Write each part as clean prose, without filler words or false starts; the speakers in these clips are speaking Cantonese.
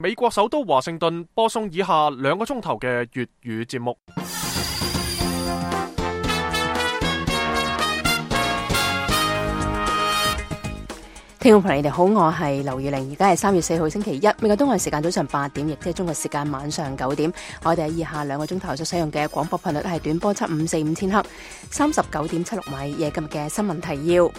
美國首都華盛頓播送以下2個鐘頭嘅粵語節目。 聽眾朋友，你哋好，我係劉月玲，而家係3月4號星期一，美國東岸時間早上8點，亦即係中國時間晚上9點。我哋喺以下2個鐘頭所使用嘅廣播頻率係短波7545千赫，39.76米。夜今日嘅新聞提要：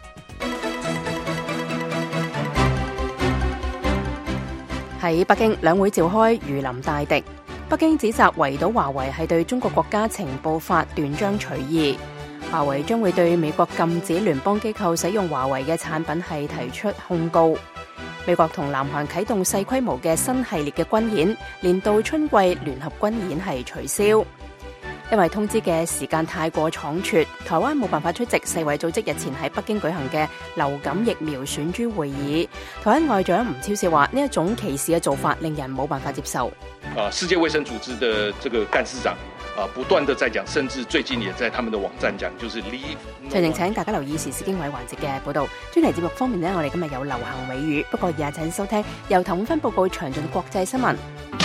喺北京兩會召開，如臨大敵。北京指責圍堵華為係對中國國家情報法斷章取義。華為將會對美國禁止聯邦機構使用華為嘅產品係提出控告。美國同南韓啟動細規模嘅新系列嘅軍演，年度春季聯合軍演係取消。因為通知嘅時間太過倉促，台灣冇辦法出席世衛組織日前喺北京舉行嘅流感疫苗選株會議。台灣外長吳釗燮話：呢一種歧視嘅做法令人冇辦法接受。 世界衛生組織的這個幹事長不斷地在講，甚至最近也在他們的網站講，就是 leave。 詳情請大家留意時事經緯環節嘅報導。專題節目方面呢，我哋今日有流行美語，不過以下請收聽由譚永芬報告詳盡國際新聞。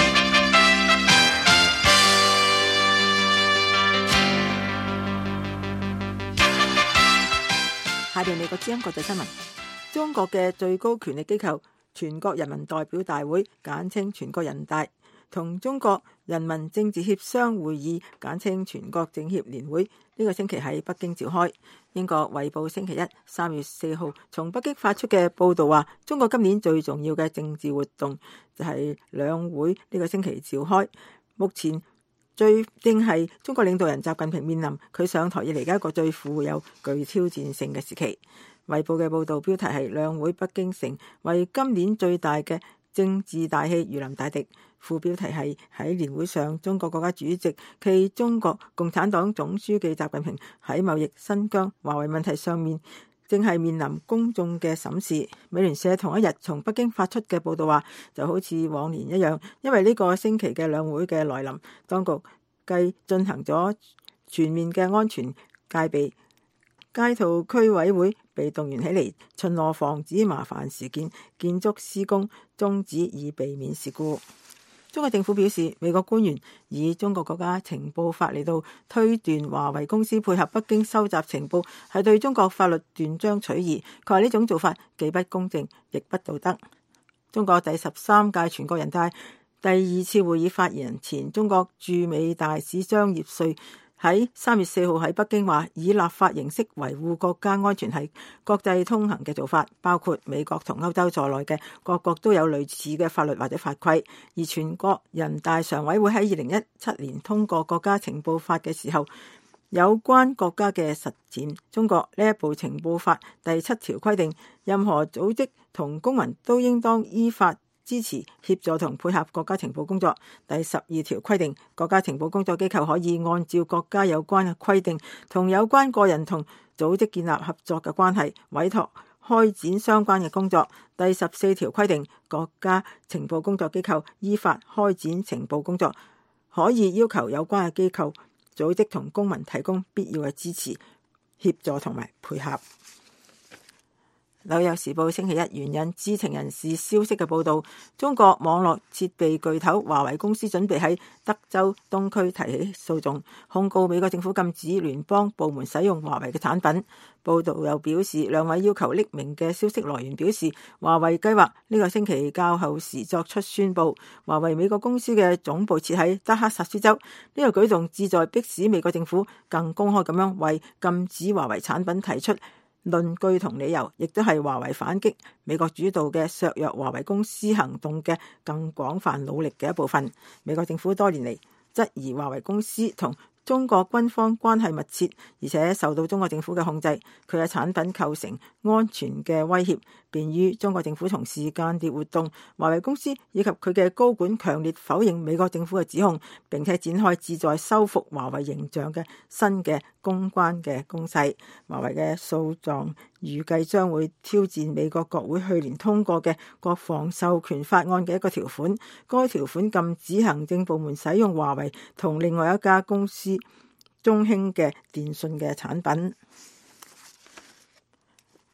下邊美國之音國際新聞。中國嘅最高權力機構全國人民代表大會簡稱全國人大，同中國人民政治協商會議簡稱全國政協聯會呢個星期喺北京召開。英國衛報星期一3月4號從北京發出嘅報道話，中國今年最重要嘅政治活動就係兩會呢個星期召開。目前最正係中國領導人習近平面臨佢上台以嚟嘅一個最富有具挑戰性嘅時期。衛報嘅報道標題係兩會北京城為今年最大嘅政治大戲如臨大敵，副標題係喺年會上中國國家主席暨中國共產黨總書記習近平喺貿易、新疆、華為問題上面正係面臨公眾嘅審視。美聯社同一日從北京發出嘅報道話，就好似往年一樣，因為呢個星期嘅兩會嘅來臨，當局繼進行咗全面嘅安全戒備，街道區委會被動員起嚟巡邏，防止麻煩事件、建築施工終止以避免事故。中國政府表示，美國官員以中國國家情報法嚟到推斷華為公司配合北京收集情報係對中國法律斷章取義，佢話呢種做法既不公正亦不道德。中國第13屆全國人大第2次會議發言人、前中國駐美大使張業遂喺3月4號喺北京話，以立法形式維護國家安全係國際通行嘅做法，包括美國同歐洲在內嘅各國都有類似嘅法律或者法規。而全國人大常委會喺2017年通過國家情報法嘅時候，有關國家嘅實踐，中國呢一部情報法第7條規定，任何組織同公民都應當依法支持、協助同配合國家情報工作。第12條規定，國家情報工作機構可以按照國家有關嘅規定，同有關個人同組織建立合作嘅關係，委託開展相關嘅工作。第14條規定，國家情報工作機構依法開展情報工作，可以要求有關嘅機構、組織同公民提供必要嘅支持、協助同埋配合。紐約時報星期一援引知情人士消息嘅報導，中國網絡設備巨頭華為公司準備喺德州東區提起訴訟，控告美國政府禁止聯邦部門使用華為嘅產品。報導又表示，兩位要求匿名嘅消息來源表示，華為計劃呢個星期較後時作出宣佈。華為美國公司嘅總部設喺德克薩斯州，呢個舉動旨在迫使美國政府更公開咁樣為禁止華為產品提出論據同理由，亦都係華為反擊美國主導嘅削弱華為公司行動嘅更廣泛努力嘅一部分。美國政府多年嚟質疑華為公司同中國軍方關係密切，而且受到中國政府嘅控制，佢嘅產品構成安全嘅威脅，便於中國政府從事間諜活動。華為公司以及佢嘅高管強烈否認美國政府嘅指控，並且展開旨在修復華為形象嘅新嘅公關嘅攻勢。華為嘅訴狀預計將會挑戰美國國會去年通過嘅國防授權法案嘅一個條款，該條款禁止行政部門使用華為同另外一家公司中興嘅電信嘅產品。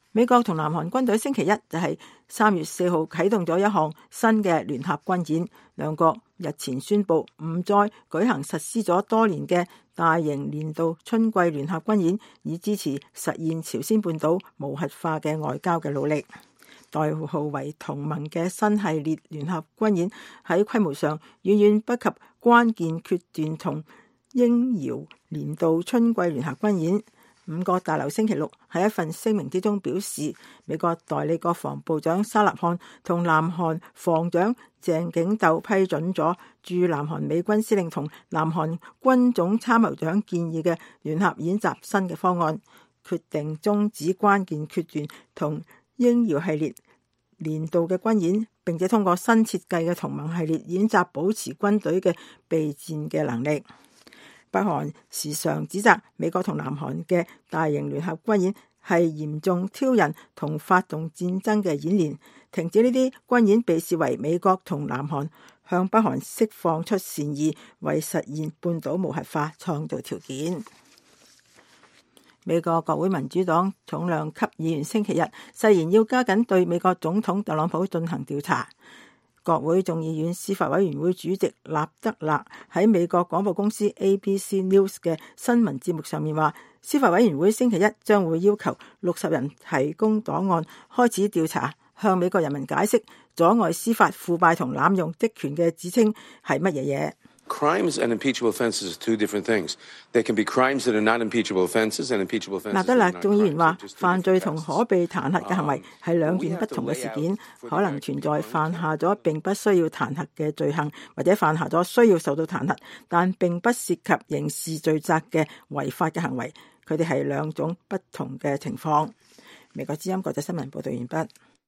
美國同南韓軍隊星期一就係3月4號啟動咗一項新嘅聯合軍演，兩國日前宣布唔再舉行實施咗多年嘅大型年度春季聯合軍演，以支持實現朝鮮半島無核化嘅外交嘅努力。代號為同盟嘅新系列聯合軍演喺規模上遠遠不及關鍵決斷同英遙年度春季聯合軍演。五角大樓星期六喺一份聲明之中表示，美國代理國防部長沙納漢同南韓防長鄭景竇批准咗駐南韓美軍司令同南韓軍總參謀長建議嘅聯合演習新嘅方案，決定終止關鍵決斷同英遙系列年度嘅軍演，並且通過新設計嘅同盟系列演習保持軍隊嘅備戰嘅能力。北韓時常指責美國同南韓嘅大型聯合軍演係嚴重挑釁同發動戰爭嘅演練，停止呢啲軍演被視為美國同南韓向北韓釋放出善意，為實現半島無核化創造條件。美國國會民主黨重量級議員星期日誓言要加緊對美國總統特朗普進行調查。國會眾議院司法委員會主席納德勒喺美國廣播公司 ABC News 嘅新聞節目上面話，司法委員會星期一將會要求60人提供檔案，開始調查，向美國人民解釋阻礙司法腐敗同濫用職權嘅指稱係乜嘢嘢。 Crimes and impeachable offenses are two different things. There can be crimes that are not impeachable offenses and impeachable offenses. 納德勒眾議員話，犯罪同可被彈劾嘅行為係兩件不同嘅事件，可能存在犯下咗並不需要彈劾嘅罪行，或者犯下咗需要受到彈劾，但並不涉及刑事罪責嘅違法嘅行為。佢哋係兩種不同嘅情況。美國之音國際新聞報道完畢。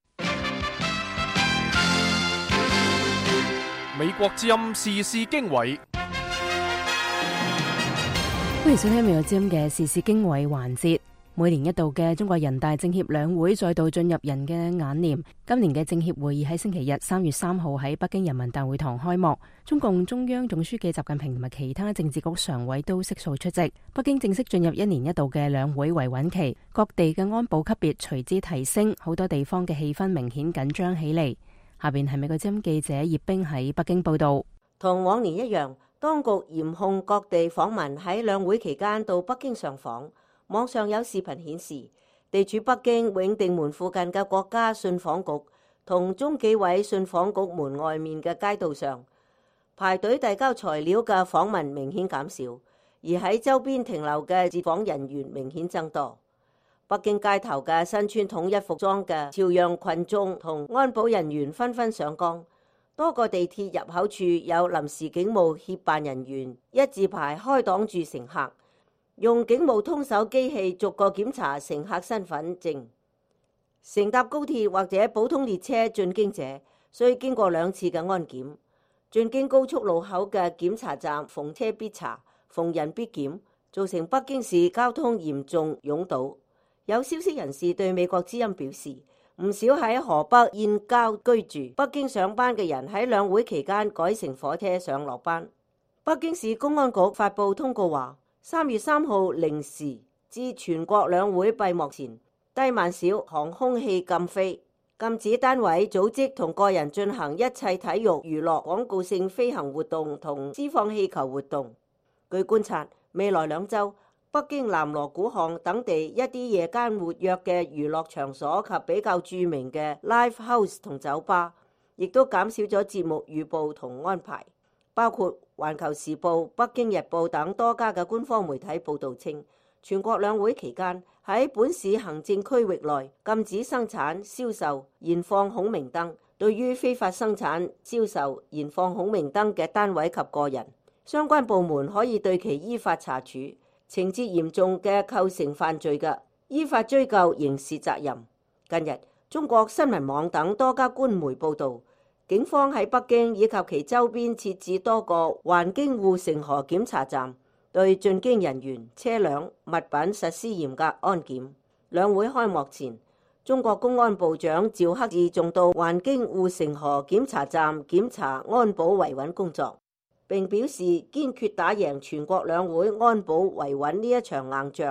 美國之音時事經緯， 歡迎收聽美國之音嘅時事經緯環節。每年一度嘅中國人大政協兩會再度進入人嘅眼簾。今年嘅政協會議喺星期日3月3號喺北京人民大會堂開幕，中共中央總書記習近平同埋其他政治局常委都悉數出席。北京正式進入一年一度嘅兩會維穩期，各地嘅安保級別隨之提升，好多地方嘅氣氛明顯緊張起嚟。下邊係美國之音記者葉冰喺北京報道。 同往年一樣，當局嚴控各地訪民喺兩會期間到北京上訪。網上有視頻顯示，地處北京永定門附近嘅國家信訪局同中紀委信訪局門外面嘅街道上，排隊遞交材料嘅訪民明顯減少，而喺周邊停留嘅接訪人員明顯增多。北京街頭嘅身穿統一服裝嘅朝陽群眾同安保人員紛紛上崗，多個地鐵入口處有臨時警務協辦人員一字排開擋住乘客，用警務通手機器逐個檢查乘客身份證。乘搭高鐵或者普通列車進京者需經過2次嘅安檢。進京高速路口嘅檢查站逢車必查，逢人必檢，造成北京市交通嚴重擁堵。有消息人士對美國之音表示，唔少喺河北燕郊居住、北京上班嘅人喺兩會期間改乘火車上落班。北京市公安局發布通告話，3月3號零時至全國兩會閉幕前，低慢小航空器禁飛，禁止單位、組織同個人進行一切體育、娛樂、廣告性飛行活動同施放氣球活動。據觀察，未來2週，北京南鑼鼓巷等地一啲夜間活躍嘅娛樂場所及比較著名嘅 live house 同酒吧，亦都減少咗節目預報同安排。包括環球時報、北京日報等多家嘅官方媒體報道稱，全國兩會期間喺本市行政區域內禁止生產、銷售、燃放孔明燈。對於非法生產、銷售、燃放孔明燈嘅單位及個人，相關部門可以對其依法查處。情節嚴重嘅構成犯罪嘅，依法追究刑事責任。近日，中國新聞網等多家官媒報道，警方喺北京以及其周邊設置多個環京護城河檢查站，對進京人員、車輛、物品實施嚴格安檢。兩會開幕前，中國公安部長趙克志仲到環京護城河檢查站檢查安保維穩工作，並表示堅決打贏全國兩會安保維穩呢一場硬仗。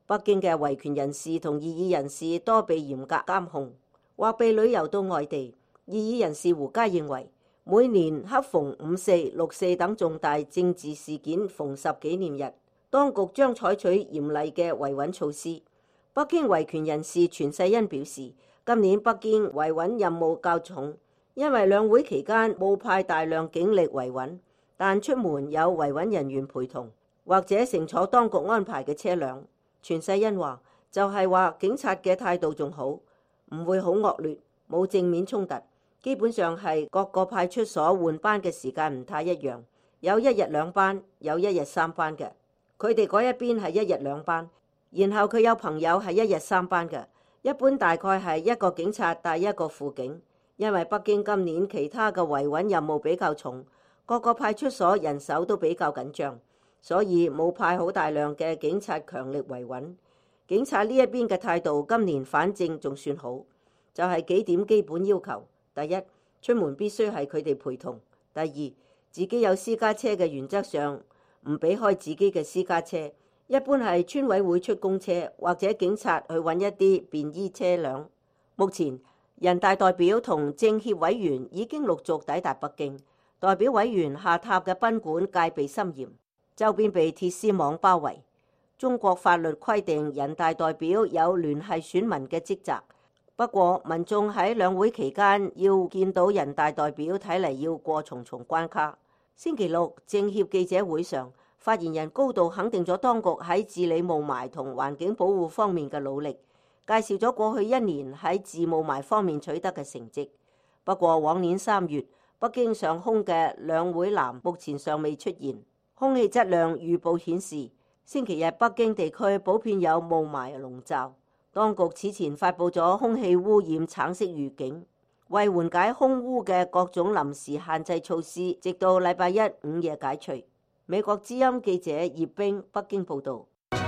北京嘅維權人士同異議人士多被嚴格監控，或被旅遊到外地。異議人士胡佳認為，每年恰逢5·4、6·4等重大政治事件逢十紀念日，當局將採取嚴厲嘅維穩措施。北京維權人士全世恩表示，今年北京維穩任務較重，因為兩會期間冇派大量警力維穩，但出門有維穩人員陪同，或者乘坐當局安排嘅車輛。全世恩話，就係話警察嘅態度仲好，唔會好惡劣，冇正面衝突。基本上係各個派出所換班嘅時間唔太一樣，有1日2班，有1日3班嘅。佢哋嗰一邊係1日2班，然後佢有朋友係1日3班嘅。一般大概係一個警察帶一個輔警，因為北京今年其他嘅維穩任務比較重，各個派出所人手都比較緊張，所以冇派好大量嘅警察強力維穩。警察呢一邊嘅態度今年反正仲算好，就係幾點基本要求。第一，出門必須係佢哋陪同；第二，自己有私家車嘅原則上唔俾開自己嘅私家車，一般係村委會出公車或者警察去揾一啲便衣車輛。目前人大代表同政協委員已經陸續抵達北京，代表委員下榻嘅賓館戒備森嚴，周邊被鐵絲網包圍。中國法律規定人大代表有聯繫選民嘅職責。不過，民眾喺兩會期間要見到人大代表，睇嚟要過重重關卡。星期六政協記者會上，發言人高度肯定咗當局喺治理霧霾同環境保護方面嘅努力，介紹咗過去1年喺治霧霾方面取得嘅成績。不過，往年3月北京上空嘅兩會藍目前尚未出現。空氣質量預報顯示，星期日北京地區普遍有霧霾籠罩。當局此前發布咗空氣污染橙色預警，為緩解空污嘅各種臨時限制措施，直到禮拜1午夜解除。美國之音記者葉冰北京報導。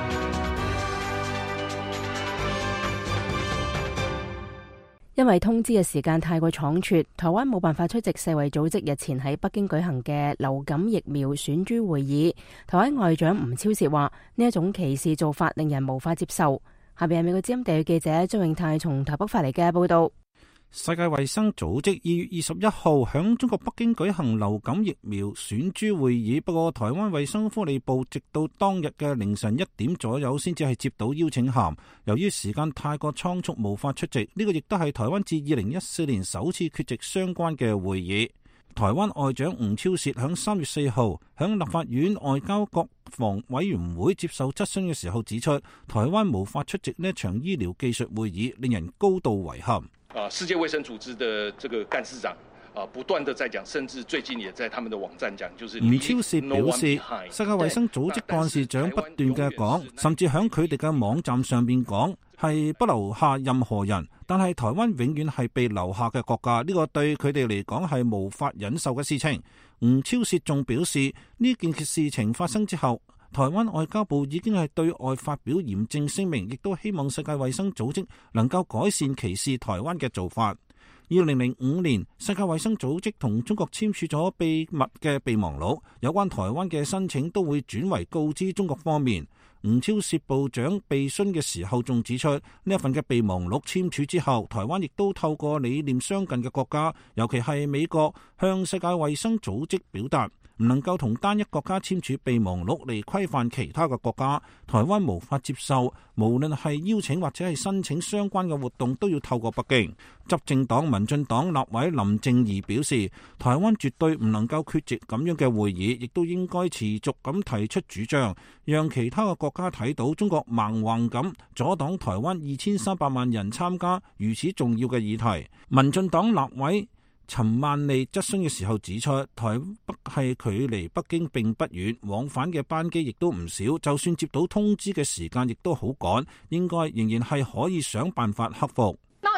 因為通知嘅時間太過倉促，台灣冇辦法出席世衛組織日前喺北京舉行嘅流感疫苗選株會議。台灣外長吳釗燮話：呢一種歧視做法令人無法接受。下邊係美國之音地區記者張永泰從台北發嚟嘅報道。 世界衛生組織2月21號響中國北京舉行流感疫苗選株會議，不過台灣衛生福利部直到當日嘅凌晨1點左右先至係接到邀請函，由於時間太過倉促無法出席。呢個亦都係台灣自2014年首次缺席相關嘅會議。台灣外長吳釗燮響3月4號響立法院外交國防委員會接受質詢嘅時候指出，台灣無法出席呢一場醫療技術會議，令人高度遺憾。 世界衛生組織的這個幹事長不斷地在講，甚至最近也在他們的網站講，就是吳釗燮表示，世界衛生組織幹事長不斷嘅講，甚至響佢哋嘅網站上邊講，係不留下任何人，但係台灣永遠係被留下嘅國家，呢個對佢哋嚟講係無法忍受嘅事情。吳釗燮仲表示，呢件事情發生之後，台灣外交部已經係對外發表嚴正聲明，亦都希望世界衛生組織能夠改善歧視台灣嘅做法。2005年，世界衛生組織同中國簽署咗秘密嘅備忘錄，有關台灣嘅申請都會轉為告知中國方面。吳釗燮部長備詢嘅時候仲指出，呢一份嘅備忘錄簽署之後，台灣亦都透過理念相近嘅國家，尤其係美國，向世界衛生組織表達唔能夠同單一國家簽署備忘錄嚟規範其他嘅國家。台灣無法接受，無論係邀請或者係申請相關嘅活動都要透過北京。執政黨民進黨立委林靜儀表示，台灣絕對唔能夠缺席咁樣嘅會議，亦都應該持續咁提出主張，讓其他嘅國家睇到中國蠻橫咁阻擋台灣2300萬人參加如此重要嘅議題。民進黨立委陳萬利質詢嘅時候指出，台北係距離北京並不遠，往返嘅班機亦都唔少，就算接到通知嘅時間亦都好趕，應該仍然係可以想辦法克服。 那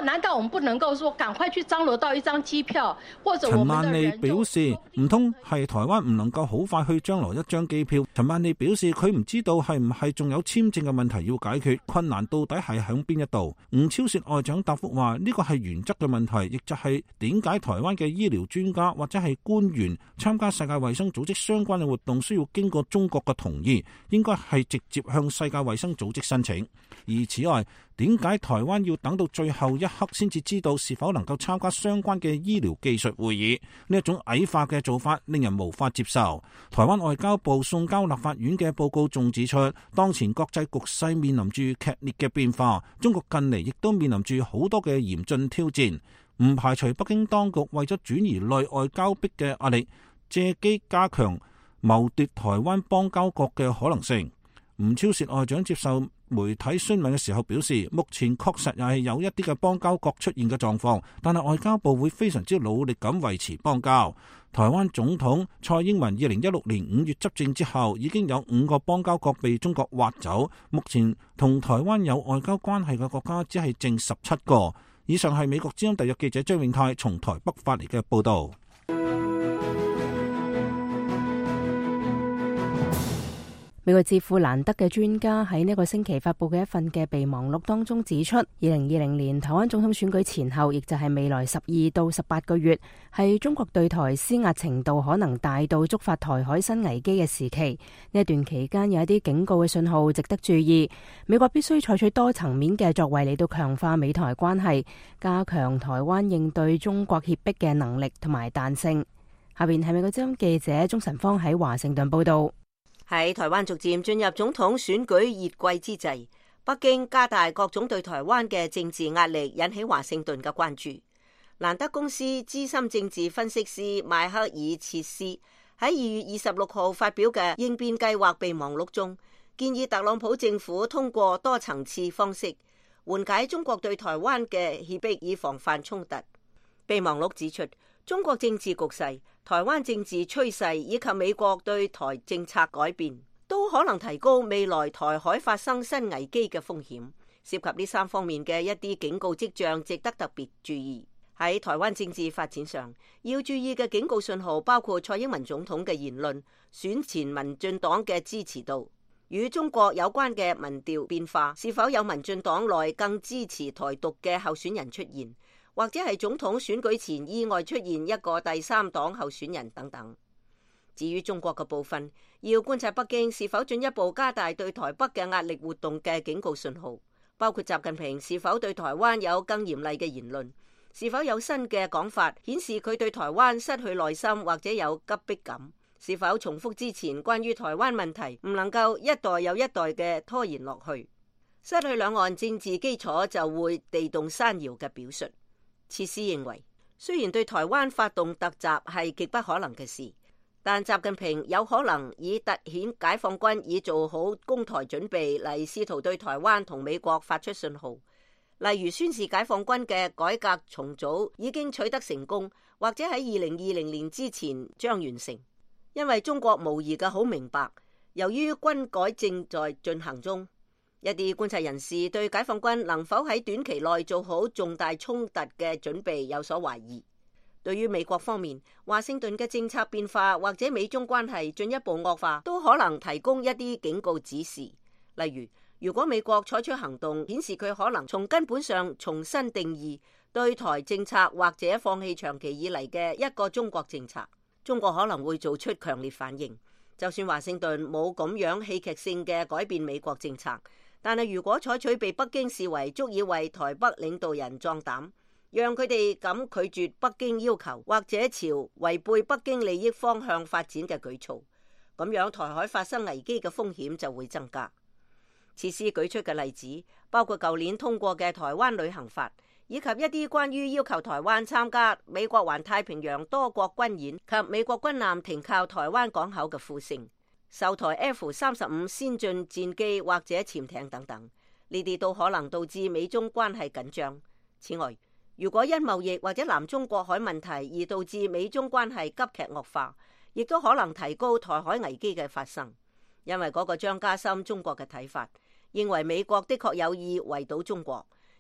難道我們不能夠說趕快去張羅到一張機票，或者陳曼妮表示，唔通係台灣唔能夠好快去張羅一張機票？陳曼妮表示，佢唔知道係唔係仲有簽證嘅問題要解決，困難到底係響邊一度？吳釗燮外長答覆話，呢個係原則嘅問題，亦就係點解台灣嘅醫療專家或者係官員參加世界衛生組織相關嘅活動需要經過中國嘅同意，應該係直接向世界衛生組織申請。而此外，點解台灣要等到最後一刻先至知道是否能夠參加相關嘅醫療技術會議？呢一種矮化嘅做法令人無法接受。台灣外交部送交立法院嘅報告仲指出，當前國際局勢面臨住劇烈嘅變化，中國近嚟亦都面臨住好多嘅嚴峻挑戰，唔排除北京當局為咗轉移內外交迫嘅壓力，借機加強謀奪台灣邦交國嘅可能性。吳釗燮外長接受媒體詢問嘅時候表示，目前確實又係有一啲嘅邦交國出現嘅狀況，但係外交部會非常之努力咁維持邦交。台灣總統蔡英文2016年5月執政之後，已經有5個邦交國被中國挖走，目前同台灣有外交關係嘅國家只係剩17個。以上係美國之音特約記者張永泰從台北發嚟嘅報導。 美國智庫蘭德嘅專家喺呢個星期發佈嘅一份嘅備忘錄當中指出，2020年台灣總統選舉前後，亦就係未來12到18個月，係中國對台施壓程度可能大到觸發台海新危機嘅時期。呢一段期間有一啲警告嘅信號值得注意，美國必須採取多層面嘅作為嚟到強化美台關係，加強台灣應對中國脅迫嘅能力同埋彈性。下邊係美國之音記者鍾晨芳喺華盛頓報道。 喺台灣逐漸進入總統選舉熱季之際，北京加大各種對台灣嘅政治壓力，引起華盛頓嘅關注。蘭德公司資深政治分析師邁克爾切斯喺2月26號發表嘅應變計劃備忘錄中，建議特朗普政府通過多層次方式緩解中國對台灣嘅脅迫，以防範衝突。備忘錄指出，中國政治局勢、台灣政治趨勢以及美國對台政策改變，都可能提高未來台海發生新危機嘅風險。涉及呢3方面嘅一啲警告跡象，值得特別注意。喺台灣政治發展上，要注意嘅警告信號包括蔡英文總統嘅言論、選前民進黨嘅支持度、與中國有關嘅民調變化，是否有民進黨內更支持台獨嘅候選人出現，或者係總統選舉前意外出現一個第3黨候選人等等。至於中國嘅部分，要觀察北京是否進一步加大對台北嘅壓力活動嘅警告信號，包括習近平是否對台灣有更嚴厲嘅言論，是否有新嘅講法顯示佢對台灣失去耐心或者有急迫感，是否重複之前關於台灣問題唔能夠一代又一代嘅拖延落去，失去兩岸政治基礎就會地動山搖嘅表述。切斯認為，雖然對台灣發動突襲係極不可能嘅事，但習近平有可能以凸顯解放軍已做好攻台準備嚟試圖對台灣同美國發出信號，例如宣示解放軍嘅改革重組已經取得成功，或者喺2020年之前將完成。因為中國無疑嘅好明白，由於軍改正在進行中，一啲觀察人士對解放軍能否喺短期內做好重大衝突嘅準備有所懷疑。對於美國方面，華盛頓嘅政策變化或者美中關係進一步惡化，都可能提供一啲警告指示。例如，如果美國採取行動顯示佢可能從根本上重新定義對台政策，或者放棄長期以嚟嘅一個中國政策，中國可能會做出強烈反應。就算華盛頓冇咁樣戲劇性嘅改變美國政策，但係如果採取被北京視為足以為台北領導人壯膽，讓佢哋敢拒絕北京要求或者朝違背北京利益方向發展嘅舉措，咁樣台海發生危機嘅風險就會增加。切斯舉出嘅例子包括舊年通過嘅台灣旅行法，以及一啲關於要求台灣參加美國環太平洋多國軍演及美國軍艦停靠台灣港口嘅呼聲，售台 F-35先進戰機或者潛艇等等，呢啲都可能導致美中關係緊張。此外，如果因貿易或者南中國海問題而導致美中關係急劇惡化，亦都可能提高台海危機嘅發生，因為嗰個將加深中國嘅睇法，認為美國的確有意圍堵中國，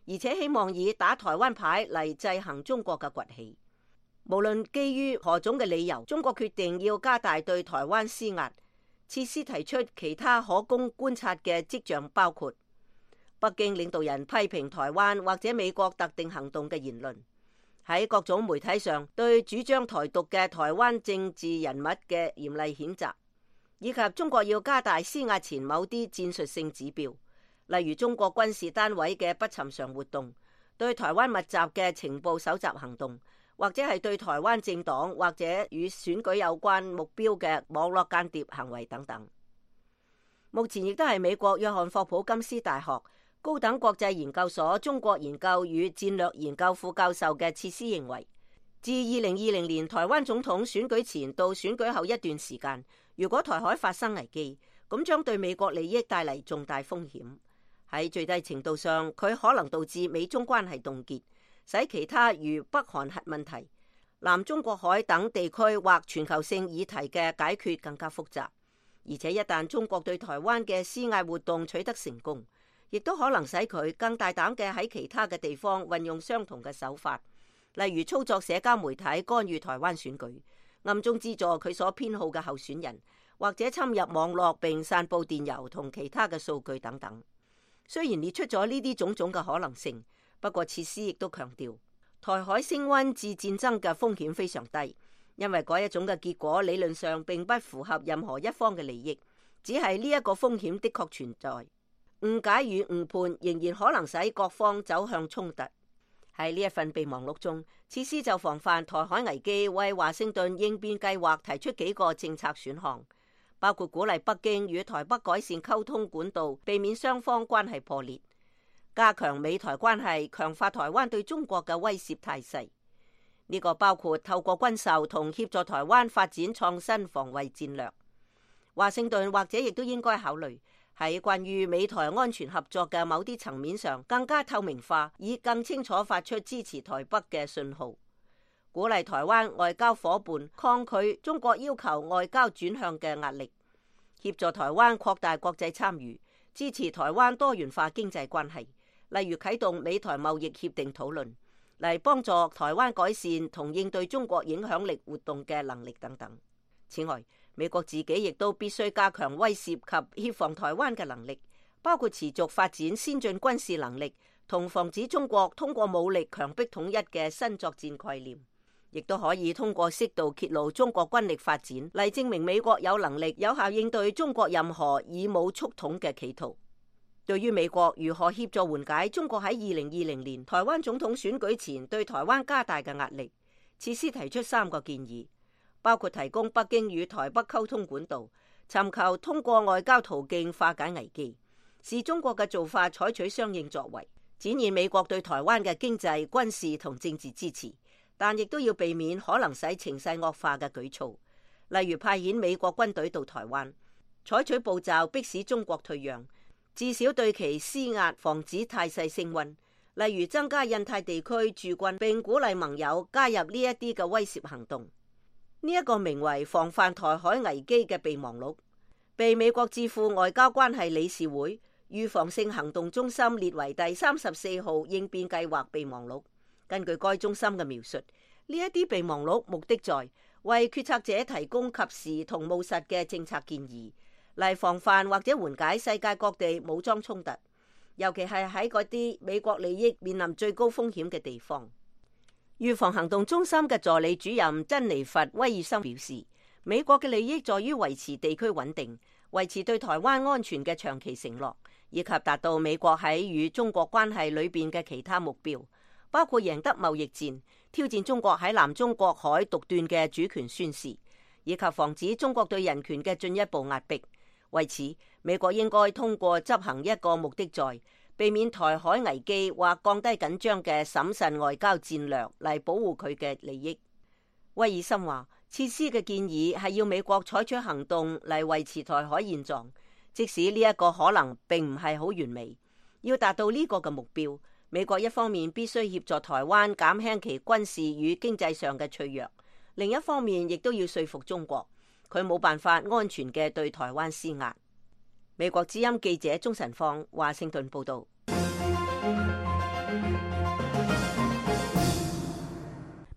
而且希望以打台灣牌嚟制衡中國嘅崛起。無論基於何種嘅理由，中國決定要加大對台灣施壓。切斯提出其他可供觀察嘅跡象，包括北京領導人批評台灣或者美國特定行動嘅言論，喺各種媒體上對主張台獨嘅台灣政治人物嘅嚴厲譴責，以及中國要加大施壓前某啲戰術性指標，例如中國軍事單位嘅不尋常活動、對台灣密集嘅情報搜集行動，或者係對台灣政黨或者與選舉有關目標嘅網絡間諜行為等等。目前亦都係美國約翰霍普金斯大學高等國際研究所中國研究與戰略研究副教授嘅切斯認為，自2020年台灣總統選舉前到選舉後一段時間，如果台海發生危機，咁將對美國利益帶嚟重大風險。喺最低程度上，佢可能導致美中關係凍結，使其他如北韓核問題、南中國海等地區或全球性議題嘅解決更加複雜。而且一旦中國對台灣嘅施壓活動取得成功，亦都可能使佢更大膽嘅喺其他嘅地方運用相同嘅手法，例如操作社交媒體干預台灣選舉，暗中資助佢所偏好嘅候選人，或者侵入網絡並散佈電郵同其他嘅數據等等。雖然列出咗呢啲種種嘅可能性，不過切斯亦都強調，台海升溫至戰爭嘅風險非常低，因為嗰一種嘅結果理論上並不符合任何一方嘅利益，只係呢一個風險的確存在。誤解與誤判仍然可能使各方走向衝突。喺呢一份備忘錄中，切斯就防範台海危機為華盛頓應變計劃提出幾個政策選項，包括鼓勵北京與台北改善溝通管道，避免雙方關係破裂；加強美台關係，強化台灣對中國嘅威懾態勢。呢個包括透過軍售同協助台灣發展創新防衛戰略。華盛頓或者亦都應該考慮喺關於美台安全合作嘅某啲層面上更加透明化，以更清楚發出支持台北嘅信號，鼓勵台灣外交夥伴抗拒中國要求外交轉向嘅壓力，協助台灣擴大國際參與，支持台灣多元化經濟關係，例如啟動美台貿易協定討論，嚟幫助台灣改善同應對中國影響力活動嘅能力等等。此外，美國自己亦都必須加強威懾及協防台灣嘅能力，包括持續發展先進軍事能力同防止中國通過武力強迫統一嘅新作戰概念，亦都可以通過適度揭露中國軍力發展嚟證明美國有能力有效應對中國任何以武促統嘅企圖。對於美國如何協助緩解中國喺2020年台灣總統選舉前對台灣加大嘅壓力，切斯提出3個建議，包括提供北京與台北溝通管道，尋求通過外交途徑化解危機，視中國嘅做法採取相應作為，展現美國對台灣嘅經濟、軍事同政治支持，但亦都要避免可能使情勢惡化嘅舉措，例如派遣美國軍隊到台灣，採取步驟迫使中國退讓，至少對其施壓，防止態勢升溫，例如增加印太地區駐軍並鼓勵盟友加入呢一啲嘅威懾行動。呢一個名為防範台海危機嘅備忘錄，被美國智庫外交關係理事會預防性行動中心列為第34號應變計劃備忘錄。根據該中心嘅描述，呢一啲備忘錄目的在為決策者提供及時同務實嘅政策建議，嚟防範或者緩解世界各地武裝衝突，尤其係喺嗰啲美國利益面臨最高風險嘅地方。預防行動中心嘅助理主任珍妮佛·威爾森表示，美國嘅利益在於維持地區穩定，維持對台灣安全嘅長期承諾，以及達到美國喺與中國關係裏邊嘅其他目標，包括贏得貿易戰、挑戰中國喺南中國海獨斷嘅主權宣示，以及防止中國對人權嘅進一步壓迫。為此，美國應該通過執行一個目的在避免台海危機或降低緊張嘅審慎外交戰略嚟保護佢嘅利益。威爾森話，切斯嘅建議係要美國採取行動嚟維持台海現狀，即使呢一個可能並唔係好完美。要達到呢個嘅目標，美國一方面必須協助台灣減輕其軍事與經濟上嘅脆弱，另一方面亦都要說服中國，佢冇辦法安全嘅對台灣施壓。美國之音記者鍾晨放華盛頓報道。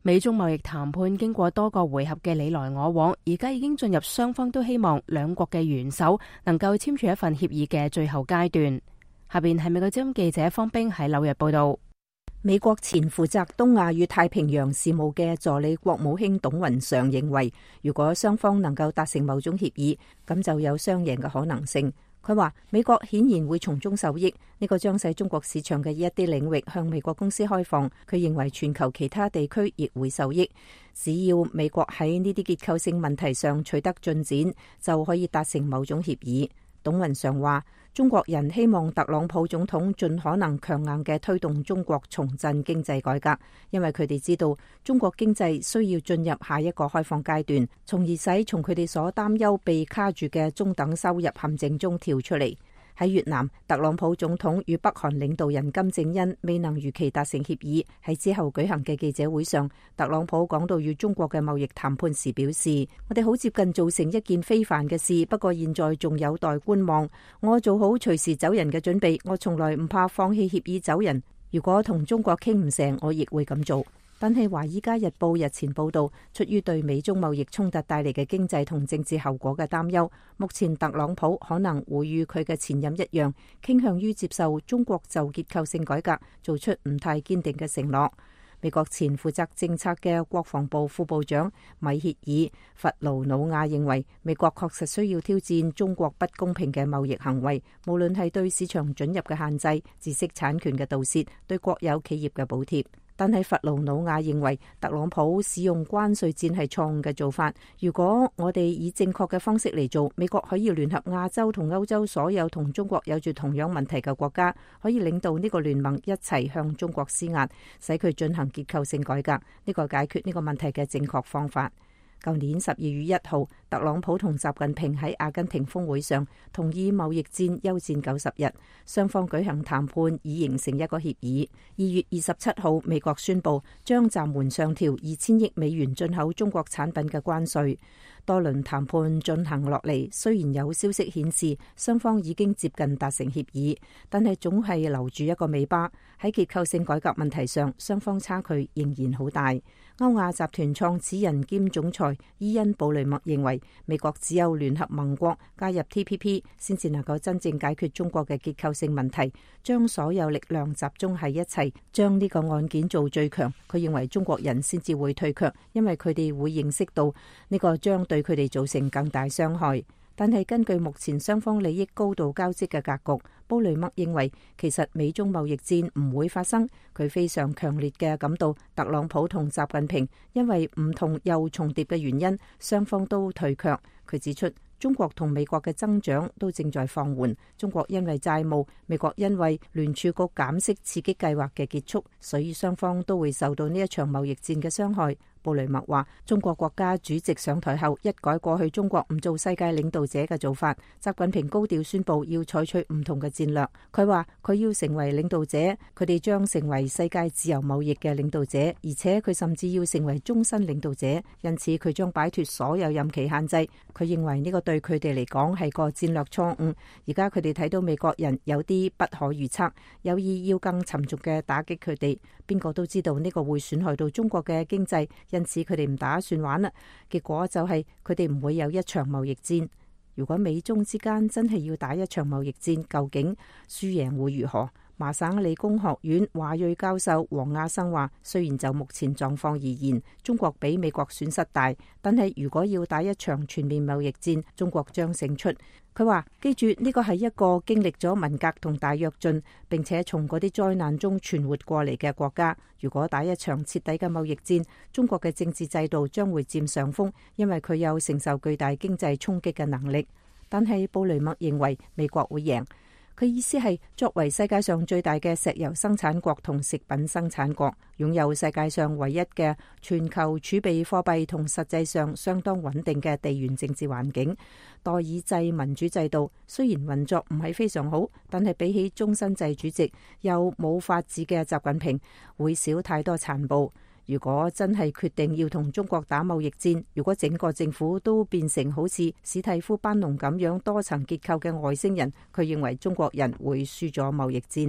美中貿易談判經過多個回合嘅你來我往，而家已經進入雙方都希望兩國嘅元首能夠簽署一份協議嘅最後階段。下邊係美國之音記者方冰喺紐約報道。 美國前負責東亞與太平洋事務嘅助理國務卿董雲尚認為，如果雙方能夠達成某種協議，咁就有雙贏嘅可能性。佢話美國顯然會從中受益，呢個將使中國市場嘅一啲領域向美國公司開放。佢認為全球其他地區亦會受益，只要美國喺呢啲結構性問題上取得進展，就可以達成某種協議。董雲尚話，中國人希望特朗普總統盡可能強硬嘅推動中國重振經濟改革，因為佢哋知道中國經濟需要進入下一個開放階段，從而使從佢哋所擔憂被卡住嘅中等收入陷阱中跳出嚟。喺越南，特朗普總統與北韓領導人金正恩未能如期達成協議。喺之後舉行嘅記者會上，特朗普講到與中國嘅貿易談判時表示，我哋好接近做成一件非凡嘅事，不過現在仲有待觀望。我做好隨時走人嘅準備，我從來唔怕放棄協議走人。如果同中國傾唔成，我亦會咁做。但係《華爾街日報》日前報道，出於對美中貿易衝突帶嚟嘅經濟同政治後果嘅擔憂，目前特朗普可能會與佢嘅前任一樣，傾向於接受中國就結構性改革做出唔太堅定嘅承諾。美國前負責政策嘅國防部副部長米歇爾·弗勞努亞認為，美國確實需要挑戰中國不公平嘅貿易行為，無論係對市場准入嘅限制、知識產權嘅盜竊、對國有企業嘅補貼。但係弗勞努亞認為，特朗普使用關稅戰係錯誤嘅做法。如果我哋以正確嘅方式嚟做，美國可以聯合亞洲同歐洲所有同中國有住同樣問題嘅國家，可以領導呢個聯盟一齊向中國施壓，使佢進行結構性改革。呢個解決呢個問題嘅正確方法。舊年12月1號，特朗普同習近平喺阿根廷峰會上同意貿易戰休戰90日，雙方舉行談判以形成一個協議。2月27號，美國宣布將暫緩上調2000億美元進口中國產品嘅關稅。多輪談判進行落嚟，雖然有消息顯示雙方已經接近達成協議，但係總係留住一個尾巴。喺結構性改革問題上，雙方差距仍然好大。歐亞集團創始人兼總裁伊恩·布雷默認為，美國只有聯合盟國加入 TPP， 先至能夠真正解決中國嘅結構性問題，將所有力量集中喺一齊，將呢個案件做最強。佢認為中國人先至會退卻，因為佢哋會認識到呢個將對佢哋造成更大傷害。但係根據目前雙方利益高度交織嘅格局，布雷默認為其實美中貿易戰唔會發生。佢非常強烈嘅感到特朗普同習近平因為唔同又重疊嘅原因，雙方都退卻。佢指出，中國同美國嘅增長都正在放緩，中國因為債務，美國因為聯儲局減息刺激計劃嘅結束，所以雙方都會受到呢一場貿易戰嘅傷害。布雷默話，中國國家主席上台後一改過去中國唔做世界領導者嘅做法，習近平高調宣布要採取唔同嘅戰略。佢話佢要成為領導者，佢哋將成為世界自由貿易嘅領導者，而且佢甚至要成為終身領導者，因此佢將擺脫所有任期限制。佢認為呢個對佢哋嚟講係個戰略錯誤。而家佢哋睇到美國人有啲不可預測，有意要更沉重嘅打擊佢哋。邊個都知道呢個會損害到中國嘅經濟。因此佢哋唔打算玩啦，結果就係佢哋唔會有一場貿易戰。如果美中之間真係要打一場貿易戰，究竟輸贏會如何？麻省理工學院華裔教授黃亞生話，雖然就目前狀況而言，中國比美國損失大，但係如果要打一場全面貿易戰，中國將勝出。佢話，記住呢個係一個經歷咗文革同大躍進，並且從嗰啲災難中存活過嚟嘅國家。如果打一場徹底嘅貿易戰，中國嘅政治制度將會佔上風，因為佢有承受巨大經濟衝擊嘅能力。但係布雷默認為美國會贏。佢意思係，作為世界上最大嘅石油生產國同食品生產國，擁有世界上唯一嘅全球儲備貨幣同實際上相當穩定嘅地緣政治環境，代議制民主制度雖然運作唔係非常好，但係比起終身制主席又冇法治嘅習近平，會少太多殘暴。如果真係決定要同中國打貿易戰，如果整個政府都變成好似史蒂夫班農咁樣多層結構嘅外星人，佢認為中國人會輸咗貿易戰。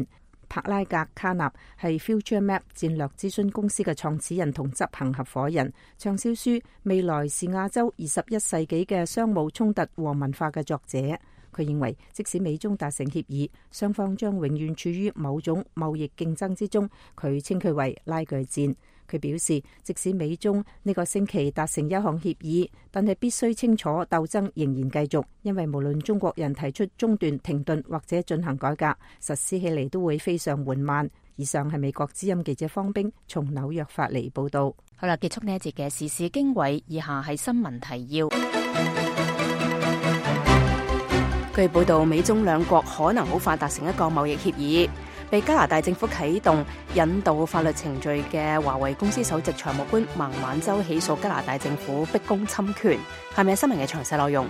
帕拉格卡納係 FutureMap 戰略諮詢公司嘅創始人同執行合夥人，暢銷書《未來是亞洲21世紀嘅商務衝突和文化》嘅作者。佢認為，即使美中達成協議，雙方將永遠處於某種貿易競爭之中。佢稱佢為拉鋸戰。佢表示，即使美中呢個星期達成一項協議，但係必須清楚鬥爭仍然繼續，因為無論中國人提出中斷、停頓或者進行改革，實施起嚟都會非常緩慢。以上係美國之音記者方冰從紐約發嚟報道。 好啦，結束呢一節嘅時事經緯，以下係新聞提要。據報道，美中兩國可能好快達成一個貿易協議。被加拿大政府啟動引導法律程序嘅華為公司首席財務官孟晚舟起訴加拿大政府逼宮侵權。係咪新聞嘅詳細內容？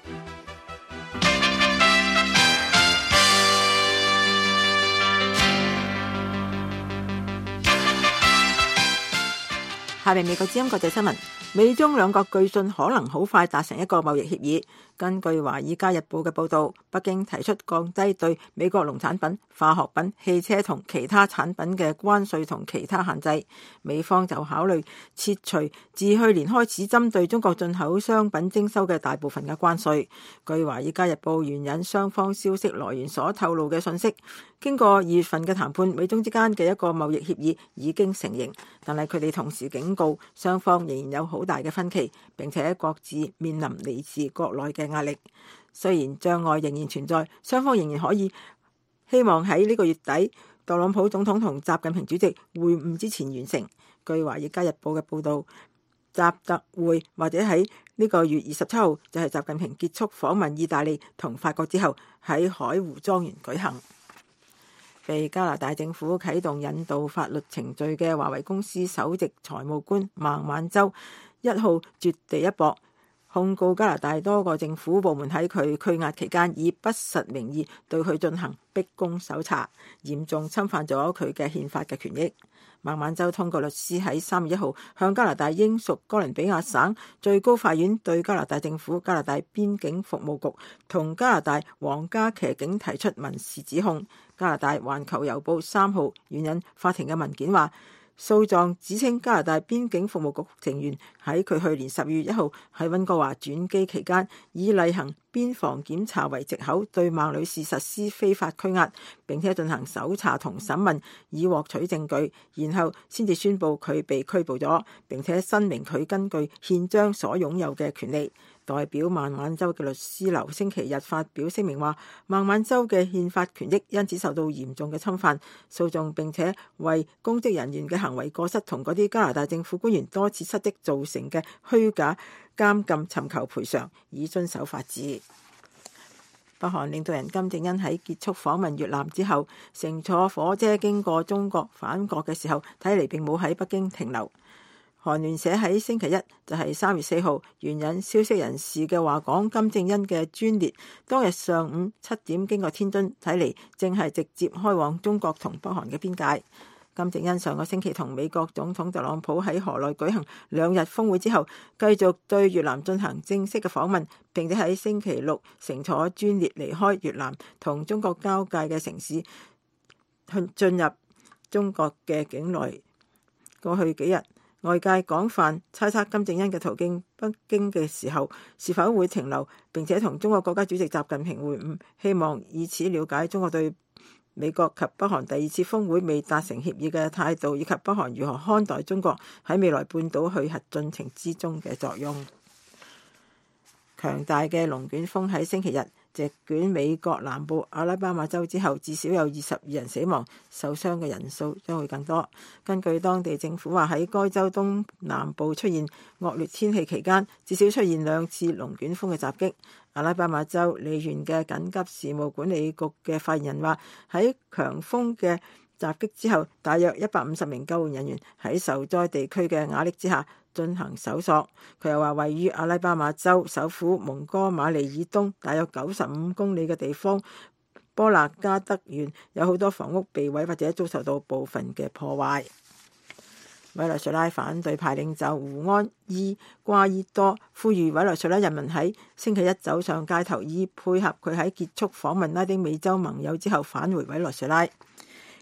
下面美國之音國際新聞，美中兩國據信可能好快達成一個貿易協議。根據《華爾街日報》嘅報導，北京提出降低對美國農產品、化學品、汽車同其他產品嘅關稅同其他限制，美方就考慮撤除自去年開始針對中國進口商品徵收嘅大部分嘅關稅。據《華爾街日報》援引雙方消息來源所透露嘅信息，經過2月份嘅談判，美中之間嘅一個貿易協議已經成型，但係佢哋同時警告雙方仍然有好大嘅分歧，並且各自面臨嚟自國內嘅壓力。雖然障礙仍然存在，雙方仍然可以希望喺呢個月底特朗普總統同習近平主席會晤之前完成。據《華爾街日報》嘅報導，習特會或者喺呢個月27號就係習近平結束訪問意大利同法國之後喺海湖莊園舉行。被加拿大政府啟動引導法律程序嘅華為公司首席財務官孟晚舟1號絕地一搏，控告加拿大多個政府部門喺佢拘押期間以不實名義對佢進行逼宮搜查，嚴重侵犯咗佢嘅憲法嘅權益。孟晚舟通過律師喺3月1號向加拿大英屬哥倫比亞省最高法院對加拿大政府、加拿大邊境服務局同加拿大皇家騎警提出民事指控。加拿大環球郵報3號援引法庭嘅文件話，訴狀指稱加拿大邊境服務局成員喺佢去年12月1號喺溫哥華轉機期間，以例行邊防檢查為藉口對孟女士實施非法拘押，並且進行搜查同審問，以獲取證據，然後先至宣布佢被拘捕咗，並且申明佢根據憲章所擁有嘅權利。代表孟晚舟嘅律師樓星期日發表聲明話，孟晚舟嘅憲法權益因此受到嚴重嘅侵犯，訴訟並且為公職人員嘅行為過失同嗰啲加拿大政府官員多次失職造成嘅虛假監禁尋求賠償，以遵守法治。北韓領導人金正恩喺結束訪問越南之後，乘坐火車經過中國返國嘅時候，睇嚟並冇喺北京停留。韓聯社喺星期一，就係3月4號，援引消息人士嘅話講，金正恩嘅專列當日上午7點經過天津，睇嚟正係直接開往中國同北韓嘅邊界。金正恩上個星期同美國總統特朗普喺河內舉行2日峰會之後，繼續對越南進行正式嘅訪問，並且喺星期六乘坐專列離開越南同中國交界嘅城市，進入中國嘅境內。過去幾日，外界廣泛猜測金正恩嘅途徑北京嘅時候，是否會停留並且同中國國家主席習近平會晤，希望以此了解中國對美國及北韓第2次峰會未達成協議嘅態度，以及北韓如何看待中國喺未來半島去核進程之中嘅作用。強大嘅龍捲風喺星期日席捲美國南部阿拉巴馬州之後，至少有22人死亡，受傷嘅人數將會更多。根據當地政府話，喺該州東南部出現惡劣天氣期間，至少出現2次龍捲風嘅襲擊。阿拉巴馬州利縣嘅緊急事務管理局嘅發言人話，喺強風嘅襲擊之後，大約150名救援人員喺受災地區嘅瓦礫之下進行搜索。佢又話，位於阿拉巴馬州首府蒙哥馬利以東大約95公里嘅地方波勒加德縣有好多房屋被毀或者遭受到部分嘅破壞。委內瑞拉反對派領袖胡安伊瓜伊多呼籲委內瑞拉人民喺星期一走上街頭，以配合佢喺結束訪問拉丁美洲盟友之後返回委內瑞拉。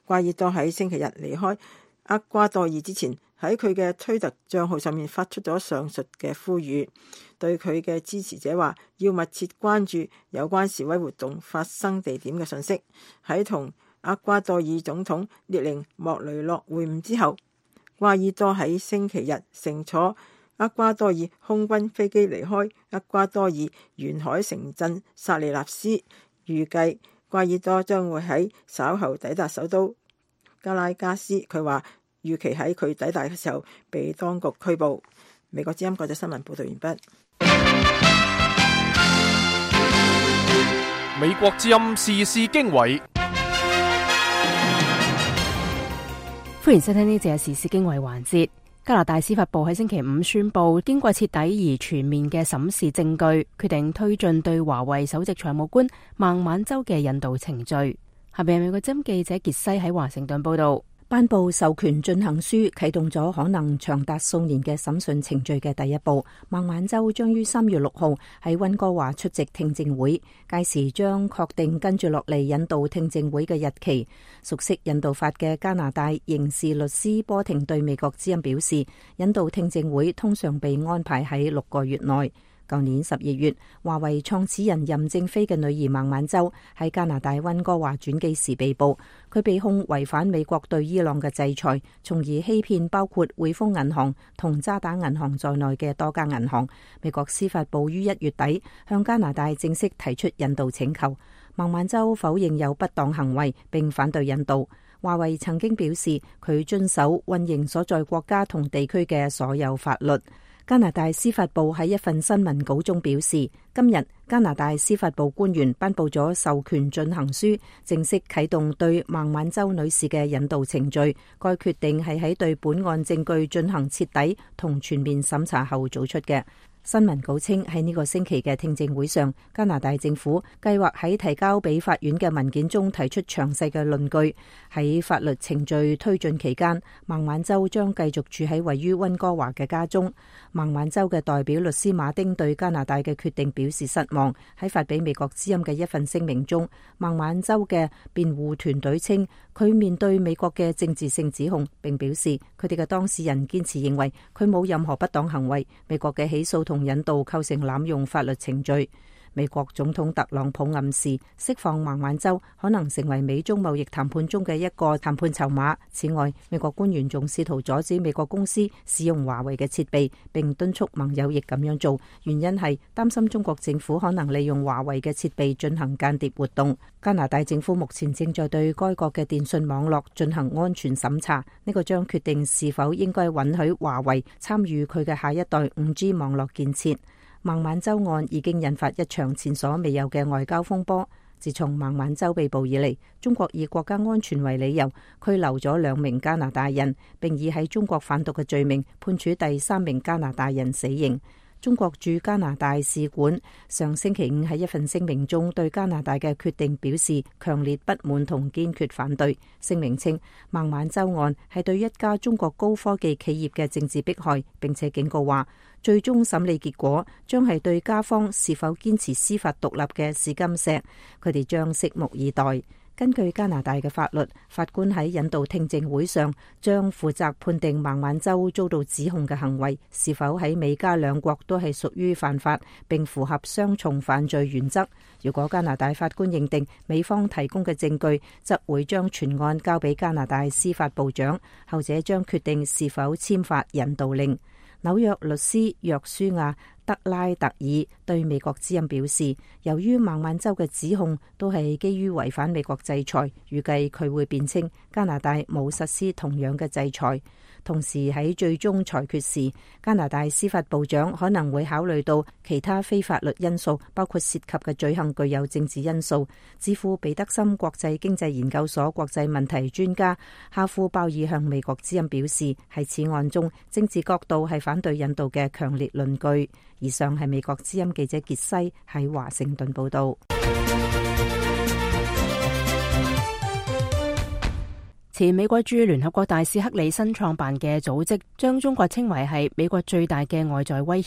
瓜伊多喺星期日離開厄瓜多爾之前，喺佢嘅推特帳號上面發出咗上述嘅呼籲，對佢嘅支持者話要密切關注有關示威活動發生地點嘅信息。喺同厄瓜多爾總統列寧莫雷諾會晤之後，瓜伊多喺星期日乘坐厄瓜多爾空軍飛機離開厄瓜多爾沿海城鎮薩利納斯，預計瓜伊多將會喺稍後抵達首都加拉加斯。佢話預期喺佢抵達嘅時候被當局拘捕。美國之音國際新聞報道完畢。 美國之音時事經緯， 歡迎收聽呢節時事經緯環節。加拿大司法部喺星期五宣布，經過徹底而全面嘅審視證據，決定推進對華為首席財務官孟晚舟嘅引渡程序。下邊係美國之音記者傑西喺華盛頓報道。 頒布授權進行書，啟動咗可能長達數年嘅審訊程序嘅第一步。孟晚舟將於3月6號喺溫哥華出席聽證會，屆時將確定跟住落嚟引渡聽證會嘅日期。熟悉引渡法嘅加拿大刑事律師波廷對美國之音表示，引渡聽證會通常被安排喺6個月內。舊年12月，華為創始人任正非嘅女兒孟晚舟喺加拿大溫哥華轉機時被捕，佢被控違反美國對伊朗嘅制裁，從而欺騙包括匯豐銀行同渣打銀行在內嘅多家銀行。美國司法部於1月底向加拿大正式提出引渡請求。孟晚舟否認有不當行為，並反對引渡。華為曾經表示佢遵守運營所在國家同地區嘅所有法律。加拿大司法部喺一份新聞稿中表示，今日加拿大司法部官員頒布咗授權進行書，正式啟動對孟晚舟女士嘅引渡程序。該決定係喺對本案證據進行徹底同全面審查後做出嘅。新聞稿稱，喺呢個星期嘅聽證會上，加拿大政府計劃喺提交俾法院嘅文件中提出詳細嘅論據。喺法律程序推進期間，孟晚舟將繼續住喺位於溫哥華嘅家中。孟晚舟嘅代表律師馬丁對加拿大嘅決定表示失望。喺發俾美國之音嘅一份聲明中，孟晚舟嘅辯護團隊稱，佢面對美國嘅政治性指控，並表示佢哋嘅當事人堅持認為佢冇任何不當行為。美國嘅起訴同引渡構成濫用法律程序。美國總統特朗普暗示釋放孟晚舟可能成為美中貿易談判中嘅一個談判籌碼。此外，美國官員仲試圖阻止美國公司使用華為嘅設備，並敦促盟友亦咁樣做，原因係擔心中國政府可能利用華為嘅設備進行間諜活動。加拿大政府目前正在對該國嘅電信網絡進行安全審查，呢個將決定是否應該允許華為參與佢嘅下一代 5G 網絡建設。孟晚舟案已經引發一場前所未有嘅外交風波。自從孟晚舟被捕以嚟，中國以國家安全為理由拘留咗2名加拿大人，並以喺中國販毒嘅罪名判處第3名加拿大人死刑。中國駐加拿大使館上星期5喺一份聲明中對加拿大嘅決定表示強烈不滿同堅決反對。聲明稱，孟晚舟案係對一家中國高科技企業嘅政治迫害，並且警告話，最終審理結果將係對加方是否堅持司法獨立嘅試金石，佢哋將拭目以待。根據加拿大嘅法律，法官喺引渡聽證會上將負責判定孟晚舟遭到指控嘅行為是否喺美加兩國都係屬於犯法，並符合雙重犯罪原則。如果加拿大法官認定美方提供嘅證據，則會將全案交俾加拿大司法部長，後者將決定是否簽發引渡令。紐約律師約書亞德拉特爾對美國之音表示，由於孟晚舟嘅指控都係基於違反美國制裁，預計佢會辯稱加拿大冇實施同樣嘅制裁。同時喺最終裁決時，加拿大司法部長可能會考慮到其他非法律因素，包括涉及嘅罪行具有政治因素。智庫彼得森國際經濟研究所國際問題專家哈夫鮑爾向美國之音表示，喺此案中政治角度係反對引渡嘅強烈論據。以上係美國之音記者傑西喺華盛頓報道。 前美國駐聯合國大使克里新創辦嘅組織將中國稱為係美國最大嘅外在威脅。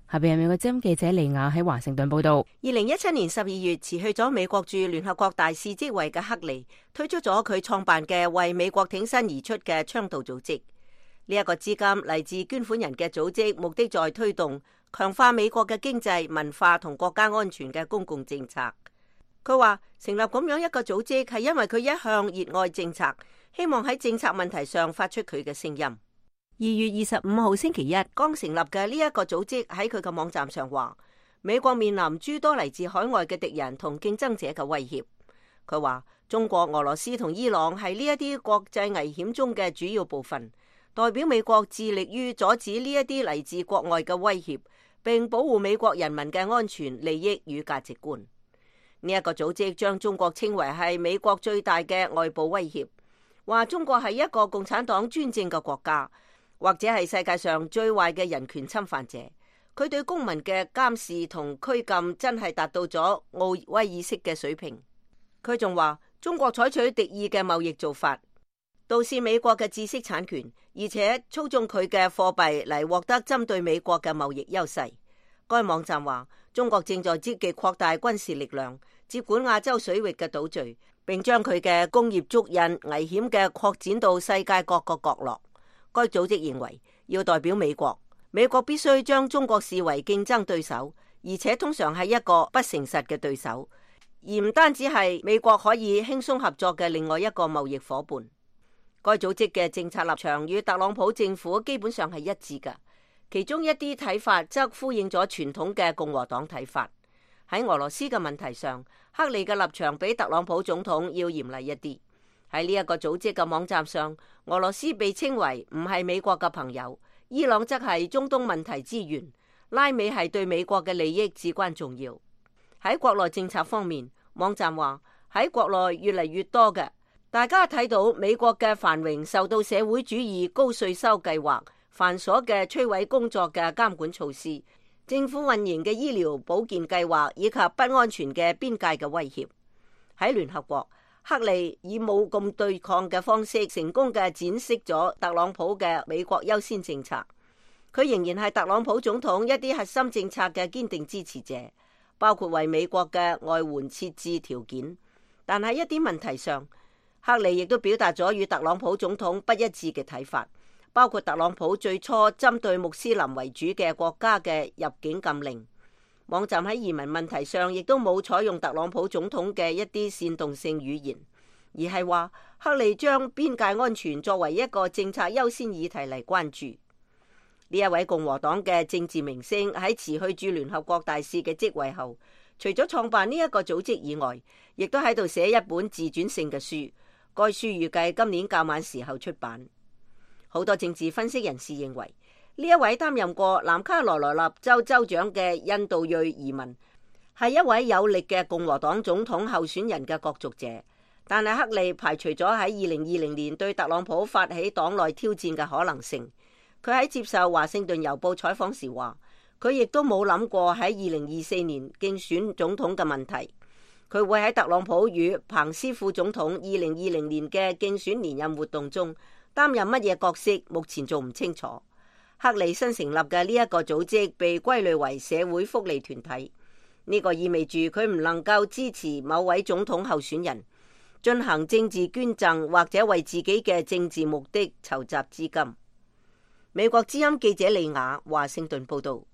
下邊係美國之音記者利亞喺華盛頓報道。 2017年12月辭去咗美國駐聯合國大使職位嘅克利推出咗佢創辦嘅為美國挺身而出嘅倡導組織。呢一個資金嚟自捐款人嘅組織，目的在推動強化美國嘅經濟、文化同國家安全嘅公共政策。佢話成立咁樣一個組織係因為佢一向熱愛政策，希望喺政策問題上發出佢嘅聲音。2月25號星期一剛成立嘅呢一個組織喺佢嘅網站上話，美國面臨諸多嚟自海外嘅敵人同競爭者嘅威脅。佢話中國、俄羅斯同伊朗係呢一啲國際危險中嘅主要部分，代表美國致力於阻止呢一啲嚟自國外嘅威脅，並保護美國人民嘅安全、利益與價值觀。呢一個組織將中國稱為係美國最大嘅外部威脅，話中國係一個共產黨專政嘅國家，或者係世界上最壞嘅人權侵犯者。佢對公民嘅監視同拘禁真係達到咗奧威爾式嘅水平。佢仲話中國採取敵意嘅貿易做法，盜竊美國嘅知識產權，而且操縱佢嘅貨幣嚟獲得針對美國嘅貿易優勢。該網站話中國正在積極擴大軍事力量，接管亞洲水域嘅島嶼，並將佢嘅工業足印危險嘅擴展到世界各個角落。該組織認為要代表美國，美國必須將中國視為競爭對手，而且通常係一個不誠實嘅對手，而唔單止係美國可以輕鬆合作嘅另外一個貿易夥伴。該組織嘅政策立場與特朗普政府基本上係一致嘅，其中一啲睇法則呼應咗傳統嘅共和黨睇法。喺俄羅斯嘅問題上，克利嘅立場比特朗普總統要嚴厲一啲。喺呢一個組織嘅網站上，俄羅斯被稱為唔係美國嘅朋友，伊朗則係中東問題之源，拉美係對美國嘅利益至關重要。喺國內政策方面，網站話喺國內越嚟越多嘅，大家睇到美國嘅繁榮受到社會主義高稅收計劃、繁瑣嘅摧毀工作嘅監管措施、政府運營嘅醫療保健計劃以及不安全嘅邊界嘅威脅。喺聯合國，克利以冇咁對抗嘅方式，成功嘅展示咗特朗普嘅美國優先政策。佢仍然係特朗普總統一啲核心政策嘅堅定支持者，包括為美國嘅外援設置條件。但喺一啲問題上，克利亦都表達咗與特朗普總統不一致嘅睇法，包括特朗普最初針對穆斯林為主嘅國家嘅入境禁令。網站喺移民問題上亦都冇採用特朗普總統嘅一啲煽動性語言，而係話克利將邊界安全作為一個政策優先議題嚟關注。呢一位共和黨嘅政治明星喺辭去駐聯合國大使嘅職位後，除咗創辦呢一個組織以外，亦都喺度寫一本自傳性嘅書。該書預計今年較晚時候出版。好多政治分析人士認為，呢一位擔任過南卡羅來納州州長嘅印度裔移民係一位有力嘅共和黨總統候選人嘅角逐者，但係克利排除咗喺2020年對特朗普發起黨內挑戰嘅可能性。佢喺接受華盛頓郵報採訪時話，佢亦都冇諗過喺2024年競選總統嘅問題。佢會喺特朗普與彭斯副總統2020年嘅競選連任活動中擔任乜嘢角色，目前仲唔清楚。克利新成立嘅呢一個組織被歸類為社會福利團體，呢個意味住佢唔能夠支持某位總統候選人，進行政治捐贈或者為自己嘅政治目的籌集資金。美國之音記者利亞華盛頓報道。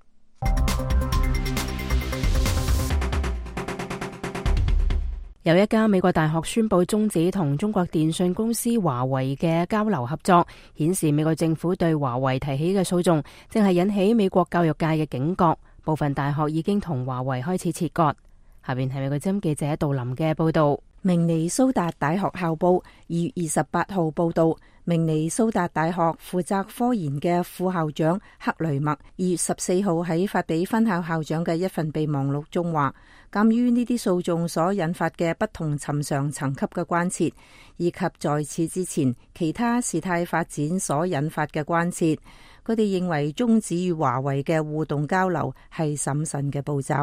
有一家美國大學宣布終止同中國電信公司華為嘅交流合作，顯示美國政府對華為提起嘅訴訟正係引起美國教育界嘅警覺，部分大學已經同華為開始切割。下邊係美國之音記者杜林嘅報道。 明尼蘇達大學校報2月28號報道，明尼蘇達大學負責科研嘅副校長克雷默2月14號喺發俾分校校長嘅一份備忘錄中話，鑒於呢啲訴訟所引發嘅不同尋常層級嘅關切，以及在此之前其他事態發展所引發嘅關切，佢哋認為終止與華為嘅互動交流係審慎嘅步驟。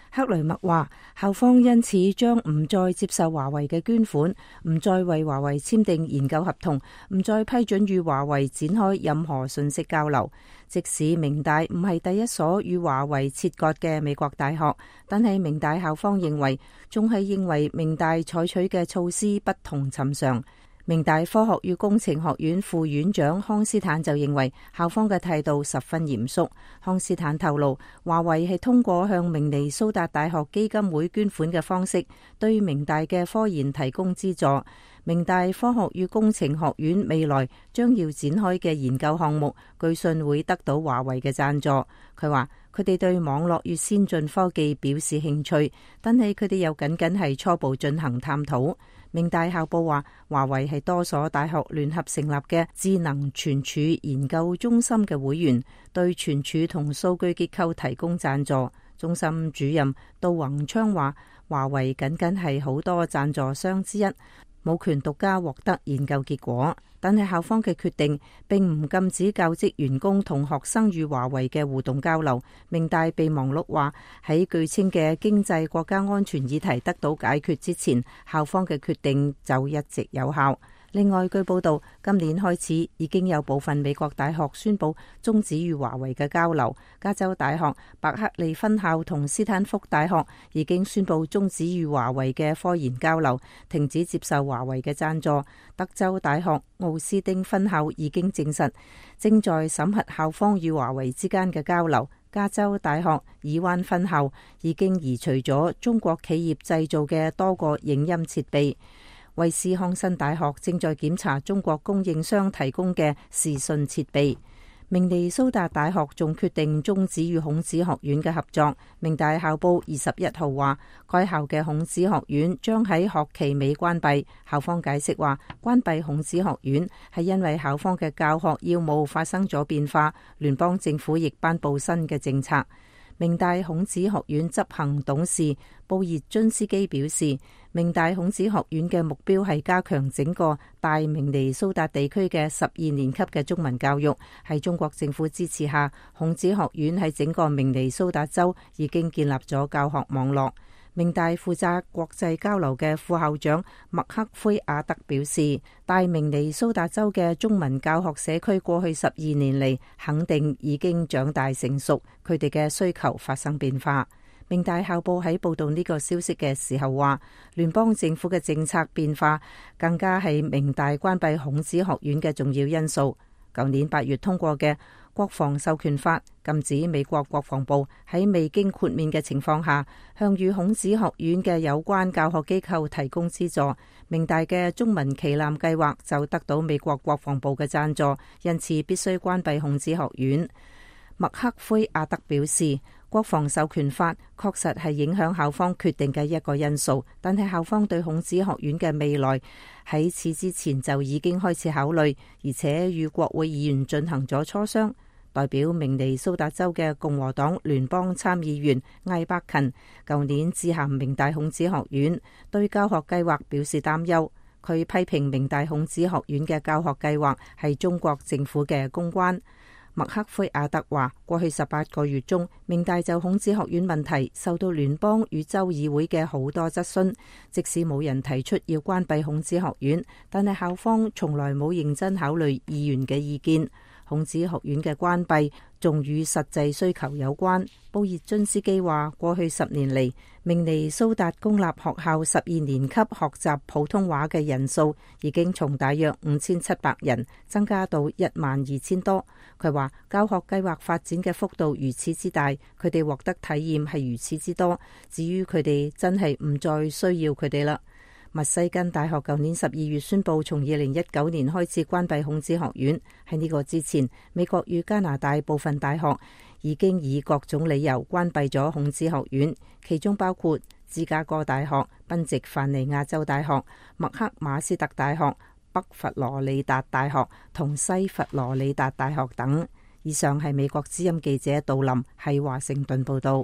克雷默話，校方因此將唔再接受華為嘅捐款，唔再為華為簽訂研究合同，唔再批准與華為展開任何信息交流。即使明大唔係第一所與華為切割嘅美國大學，但係明大校方認為，仲係認為明大採取嘅措施不同尋常。明大科學與工程學院副院長康斯坦就認為校方嘅態度十分嚴肅。康斯坦透露，華為係通過向明尼蘇達大學基金會捐款嘅方式，對明大嘅科研提供資助。明大科學與工程學院未來將要展開嘅研究項目，據信會得到華為嘅贊助。佢話佢哋對網絡與先進科技表示興趣，但係佢哋又僅僅係初步進行探討。明大校報話，華為係多所大學聯合成立嘅智能存儲研究中心嘅會員，對存儲同數據結構提供贊助。中心主任杜宏昌話，華為僅僅係好多贊助商之一，冇權獨家獲得研究結果。但係校方嘅決定並唔禁止教職員工同學生與華為嘅互動交流。明大備忘錄話，喺據稱嘅經濟國家安全議題得到解決之前，校方嘅決定就一直有效。另外，據報道，今年開始已經有部分美國大學宣布終止與華為嘅交流。加州大學伯克利分校同斯坦福大學已經宣布終止與華為嘅科研交流，停止接受華為嘅贊助。德州大學奧斯丁分校已經證實正在審核校方與華為之間嘅交流。加州大學爾灣分校已經移除咗中國企業製造嘅多個影音設備。威斯康辛大學正在檢查中國供應商提供嘅視訊設備。明尼蘇達大學仲決定終止與孔子學院嘅合作。明大校報21號話，該校嘅孔子學院將喺學期尾關閉。校方解釋話，關閉孔子學院係因為校方嘅教學要務發生咗變化，聯邦政府亦頒布新嘅政策。明大孔子學院執行董事布熱津斯基表示，明大孔子學院嘅目標係加強整個大明尼蘇達地區嘅12年級嘅中文教育。喺中國政府支持下，孔子學院喺整個明尼蘇達州已經建立咗教學網絡。明大負責國際交流嘅副校長麥克菲亞特表示，大明尼蘇達州嘅中文教學社區過去12年嚟肯定已經長大成熟，佢哋嘅需求發生變化。明大校報喺報道呢個消息嘅時候話，聯邦政府嘅政策變化更加係明大關閉孔子學院嘅重要因素。舊年8月通過嘅國防授權法禁止美國國防部喺未經豁免嘅情況下，向與孔子學院嘅有關教學機構提供資助。明大嘅中文旗艦計劃就得到美國國防部嘅贊助，因此必須關閉孔子學院。麥克菲亞特表示，國防授權法確實係影響校方決定嘅一個因素，但係校方對孔子學院嘅未來喺此之前就已經開始考慮，而且與國會議員進行咗磋商。代表明尼蘇達州嘅共和黨聯邦參議員艾伯勤舊年致函明大孔子學院，對教學計劃表示擔憂。佢批評明大孔子學院嘅教學計劃係中國政府嘅公關。麥克菲亞特話，過去18個月中，明大就孔子學院問題受到聯邦與州議會嘅好多質詢，即使冇人提出要關閉孔子學院，但係校方從來冇認真考慮議員嘅意見。孔子學院嘅關閉仲與實際需求有關。布熱津斯基話，過去10年嚟，明尼蘇達公立學校12年級學習普通話嘅人數已經從大約5700人增加到12000多。佢話教學計劃發展嘅幅度如此之大，佢哋獲得體驗係如此之多，至於佢哋真係唔再需要佢哋啦。密西根大學舊年12月宣布，從2019年開始關閉孔子學院。喺呢個之前，美國與加拿大部分大學已經以各種理由關閉咗孔子學院，其中包括芝加哥大學、賓夕凡尼亞州大學、麥克馬斯特大學、北佛羅里達大學同西佛羅里達大學等。以上係美國之音記者杜林喺華盛頓報道。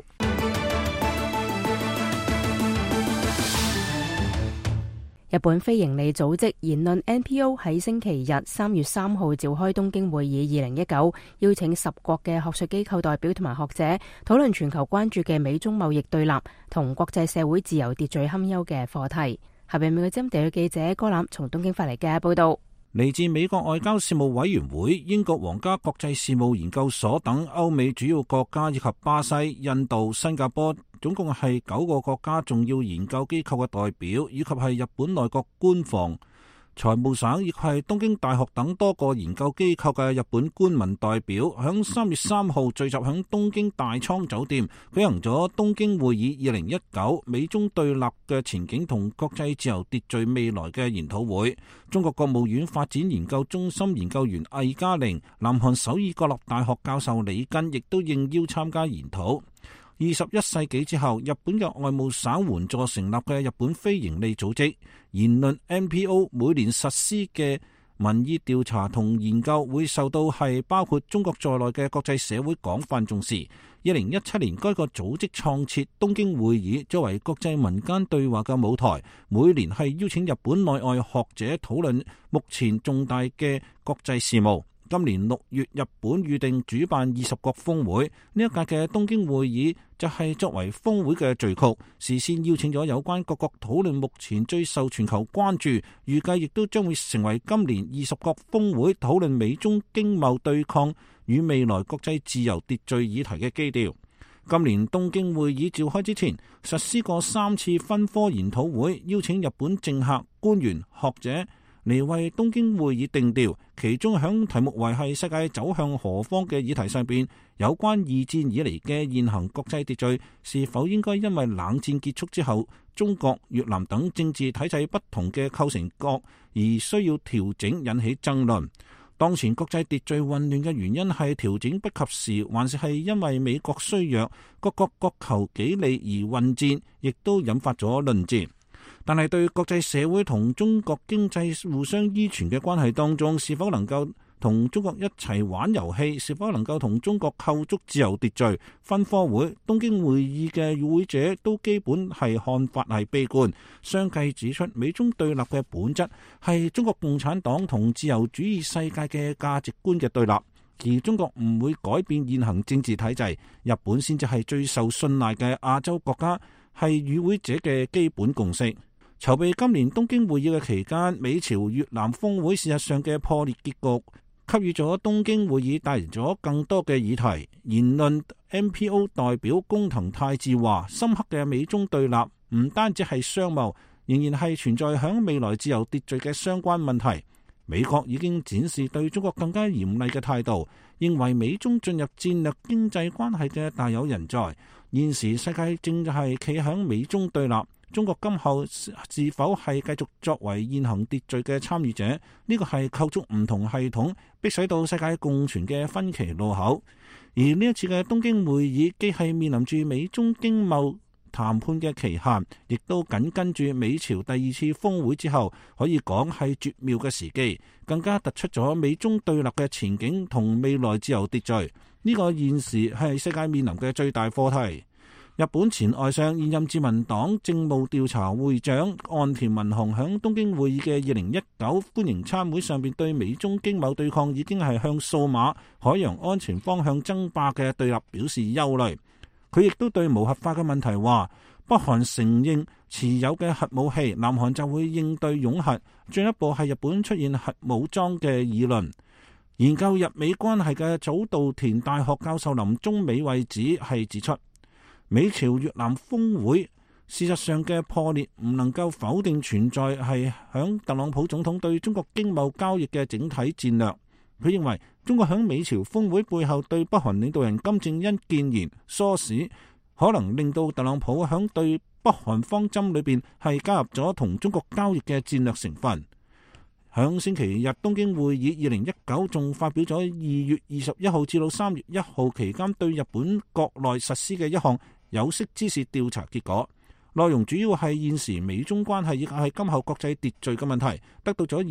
日本非營利組織言論 NPO 喺星期日3月3號召開東京會議2019，邀請10國嘅學術機構代表同埋學者討論全球關注嘅美中貿易對立同國際社會自由秩序堪憂嘅課題。下邊美國之音地區記者柯欖從東京發嚟嘅報道。 嚟自美國外交事務委員會、英國皇家國際事務研究所等歐美主要國家以及巴西、印度、新加坡，總共係9個國家重要研究機構嘅代表，以及係日本內閣官房、財務省亦係東京大學等多個研究機構嘅日本官民代表，響3月3號聚集響東京大倉酒店舉行咗東京會議2019美中對立嘅前景同國際自由秩序未來嘅研討會。中國國務院發展研究中心研究員魏嘉玲、南韓首爾國立大學教授李根亦都應邀參加研討。21世紀之後，日本嘅外務省援助成立嘅日本非營利組織言論 NPO 每年實施嘅民意調查同研究會受到係包括中國在內嘅國際社會廣泛重視。2017年，該個組織創設東京會議作為國際民間對話嘅舞台，每年係邀請日本內外學者討論目前重大嘅國際事務。今年6月，日本預定主辦20國峰會，呢一屆嘅東京會議就係作為峰會嘅序曲，事先邀請咗有關各國討論目前最受全球關注，預計亦都將會成為今年20國峰會討論美中經貿對抗與未來國際自由秩序議題嘅基調。今年東京會議召開之前，實施過3次分科研討會，邀請日本政客、官員、學者嚟為東京會議定調，其中響題目為係世界走向何方嘅議題上邊，有關2戰以嚟嘅現行國際秩序是否應該因為冷戰結束之後中國、越南等政治體制不同嘅構成國而需要調整，引起爭論。當前國際秩序混亂嘅原因係調整不及時，還是係因為美國衰弱，各國各求己利而混戰，亦都引發咗論戰。但係對國際社會同中國經濟互相依存嘅關係當中，是否能夠同中國一齊玩遊戲，是否能夠同中國構築自由秩序，分科會東京會議嘅會者都基本係看法係悲觀。相繼指出，美中對立嘅本質係中國共產黨同自由主義世界嘅價值觀嘅對立，而中國唔會改變現行政治體制，日本先至係最受信賴嘅亞洲國家，係與會者嘅基本共識。籌備今年東京會議嘅期間，美朝越南峰會事實上嘅破裂結局，給予咗東京會議帶嚟咗更多嘅議題。言論 NPO 代表工藤泰治話，深刻嘅美中對立唔單止係商貿，仍然係存在響未來自由秩序嘅相關問題。美國已經展示對中國更加嚴厲嘅態度，認為美中進入戰略經濟關係嘅大有人在。現時世界正係企響美中對立，中國今後是否係繼續作為現行秩序嘅參與者？呢個係構築唔同系統，迫使到世界共存嘅分歧路口。而呢一次嘅東京會議，既係面臨住美中經貿談判嘅期限，亦都緊跟住美朝第2次峰會之後，可以講係絕妙嘅時機，更加突出咗美中對立嘅前景同未來自由秩序。呢個現時係世界面臨嘅最大課題。日本前外相、現任自民黨政務調查會長岸田文雄喺東京會議嘅2019歡迎參會上邊，對美中經貿對抗已經係向數碼、海洋安全方向爭霸嘅對立表示憂慮。佢亦都對無核化嘅問題話，北韓承認持有嘅核武器，南韓就會應對擁核，進一步係日本出現核武裝嘅議論。研究日美關係嘅早稻田大學教授林中美惠子係指出，美朝越南峰會事實上嘅破裂唔能夠否定存在係響特朗普總統對中國經貿交易嘅整體戰略。佢認為中國響美朝峰會背後對北韓領導人金正恩建言唆使，可能令到特朗普響對北韓方針裏邊係加入咗同中國交易嘅戰略成分。響星期日東京會議2019仲發表咗2月21號至到3月1號期間對日本國內實施嘅一項有識之士調查結果，內容主要係現時美中關係以及係今後國際秩序嘅問題，得到咗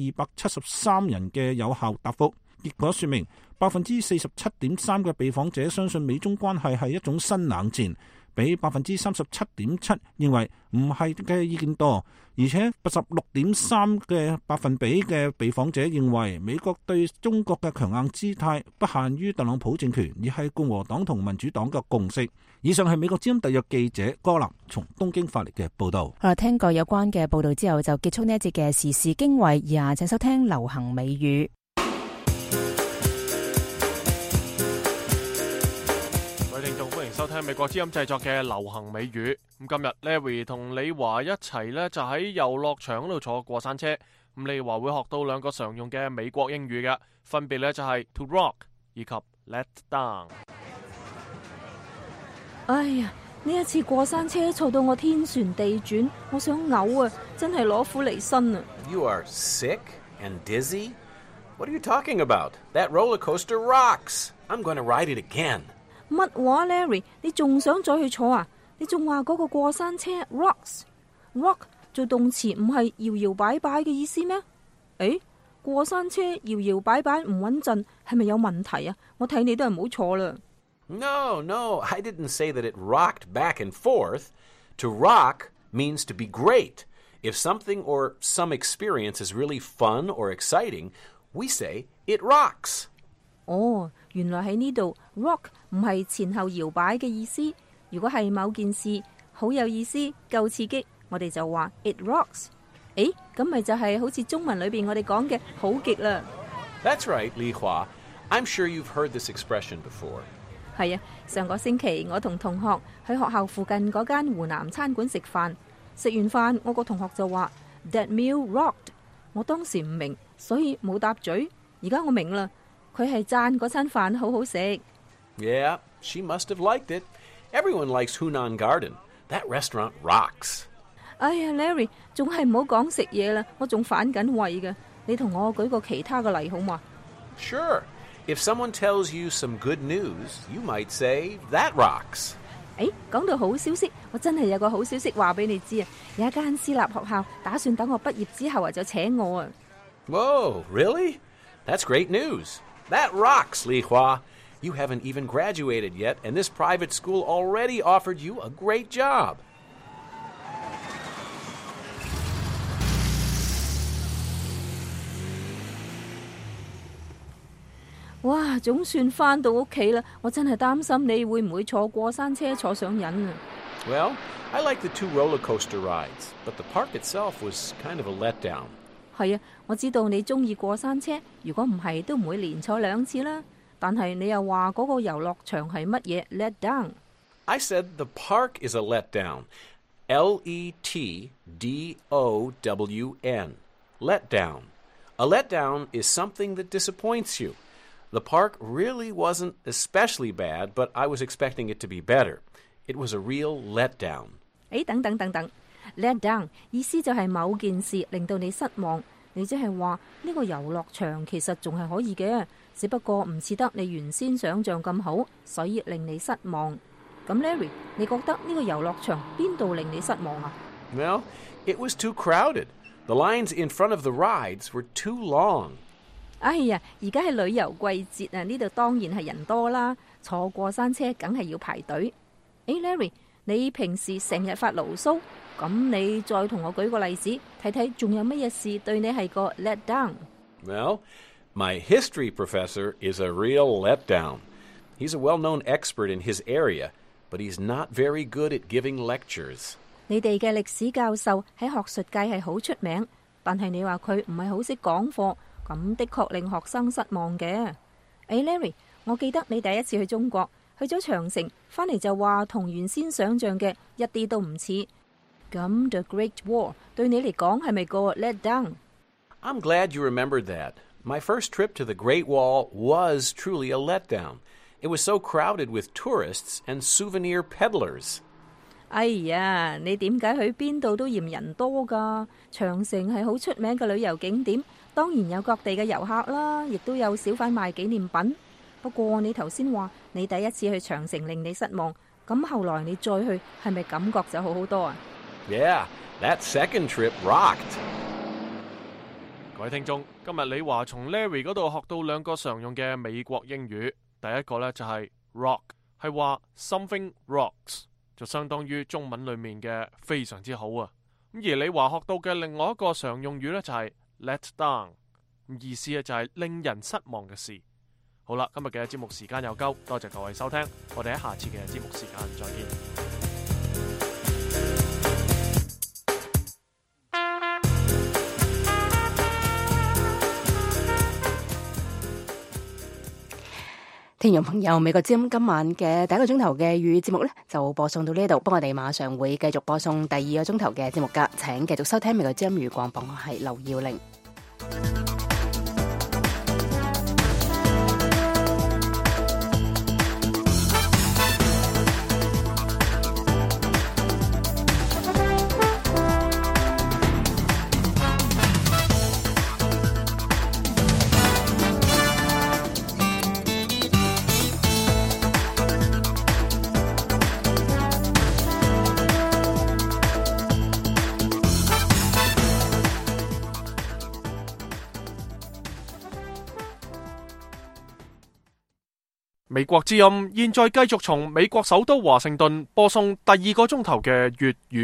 273人嘅有效答覆。結果說明 47.3% 嘅被訪者相信美中關係係一種新冷戰， 比 37.7% 認為唔係嘅意見多，而且 86.3% 嘅百分比嘅被訪者認為美國對中國嘅強硬姿態不限於特朗普政權，而係共和黨同民主黨嘅共識。以上係美國之音特約記者柯林從東京發嚟嘅報道。 好啦，聽過有關嘅報道之後，就結束呢一節嘅時事經緯，而下請收聽流行美語。 各位聽眾，歡迎收聽美國之音製作嘅流行美語。咁今日 Larry 同李華一齊呢，就喺遊樂場嗰度坐過山車。咁李華會學到兩個常用嘅美國英語嘅，分別呢就係 to rock 以及 let down。 哎呀，呢一次過山車坐到我天旋地轉，我想嘔啊！真係攞苦離身啊 You are sick and dizzy? What are you talking about? That roller coaster rocks. I'm going to ride it again. 乜話 Larry？ 你仲想再去坐啊？你仲話嗰個過山車 rocks？rock 做動詞唔係搖搖擺擺嘅意思咩？誒，過山車搖搖擺擺唔穩陣，係咪有問題啊？我睇你都係唔好坐啦。 No, I didn't say that it rocked back and forth. To rock means to be great. If something or some experience is really fun or exciting, we say it rocks. 哦，原來喺呢度 rock 唔係前後搖擺嘅意思。如果係某件事好有意思、夠刺激，我哋就話 it rocks。誒，咁咪就係好似中文裏邊我哋講嘅好極啦。 That's right, Li Hua. I'm sure you've heard this expression before. 係啊，上個星期我同同學去學校附近嗰間湖南餐館食飯，食完飯我個同學就話 That meal rocked。我當時唔明，所以冇答嘴。而家我明啦，佢係讚嗰餐飯好好食。 Yeah, she must have liked it. Everyone likes Hunan Garden. That restaurant rocks. 哎呀 ，Larry， 仲係唔好講食嘢啦，我仲反緊胃嘅。你同我舉個其他嘅例好嘛？ Sure.If someone tells you some good news, you might say, that rocks. 誒，講到好消息，我真係有個好消息話俾你知啊！有一間私立學校打算等我畢業之後就請我啊！ Whoa, really? That's great news. That rocks, Li Hua. You haven't even graduated yet, and this private school already offered you a great job. 哇，總算返到屋企啦！我真係擔心你會唔會坐過山車坐上癮啊 Well, I like the 2 roller coaster rides, but the park itself was kind of a letdown. 係啊，我知道你中意過山車，如果唔係都唔會連坐2次啦。但係你又話嗰個遊樂場係乜嘢 let down？ I said the park is a letdown. Letdown. Letdown. A letdown is something that disappoints you.The park really wasn't especially bad, but I was expecting it to be better. It was a real letdown. 等 let down 意思就係某件事令到你失望，你即係話呢個遊樂場其實仲係可以嘅，只不過唔似得你原先想象咁好，所以令你失望。咁 Larry， 你覺得呢個遊樂場邊度令你失望啊？ Well, it was too crowded. The lines in front of the rides were too long. 哎呀，而家係旅遊季節啊，呢度當然係人多啦，坐過山車梗係要排隊。誒 ，Larry， 你平時成日發牢騷，咁你再同我舉個例子，睇睇仲有乜嘢事對你係個 let down？ Well, my history professor is a real letdown. He's a well-known expert in his area, but he's not very good at giving lectures. 你哋嘅歷史教授喺學術界係好出名，但係你話佢唔係好識講課。咁的確令學生失望嘅。Larry， 我記得你第一次去中國，去咗長城，返嚟就話同原先想象嘅一啲都唔似。咁 The Great Wall 對你嚟講係咪個 let down？ I'm glad you remembered that. My first trip to the Great Wall was truly a letdown. It was so crowded with tourists and souvenir peddlers. 哎呀，你點解去邊度都嫌人多㗎？長城係好出名嘅旅遊景點。當然有各地嘅遊客啦，亦都有小販賣紀念品。不過你頭先話你第一次去長城令你失望，咁後來你再去係咪感覺就好好多啊？ Yeah, that second trip rocked. 各位聽眾，今日李華從 Larry 嗰度學到2個常用嘅美國英語。第一個呢就係 rock， 係話 something rocks。 就相當於中文裏面嘅非常之好啊。而李華學到嘅另外一個常用語呢，就係 let down， 意思就係令人失望嘅事。好啦，今日嘅節目時間又夠，多謝各位收聽，我哋喺下次嘅節目時間再見。 聽眾朋友，美國之音今晚嘅第一個鐘頭嘅粵語節目呢，就播送到呢度，不過我哋馬上會繼續播送第二個鐘頭嘅節目噶，請繼續收聽美國之音粵語廣播，我係劉耀玲。 美國之音現在繼續從美國首都華盛頓播送第二個鐘頭嘅粵語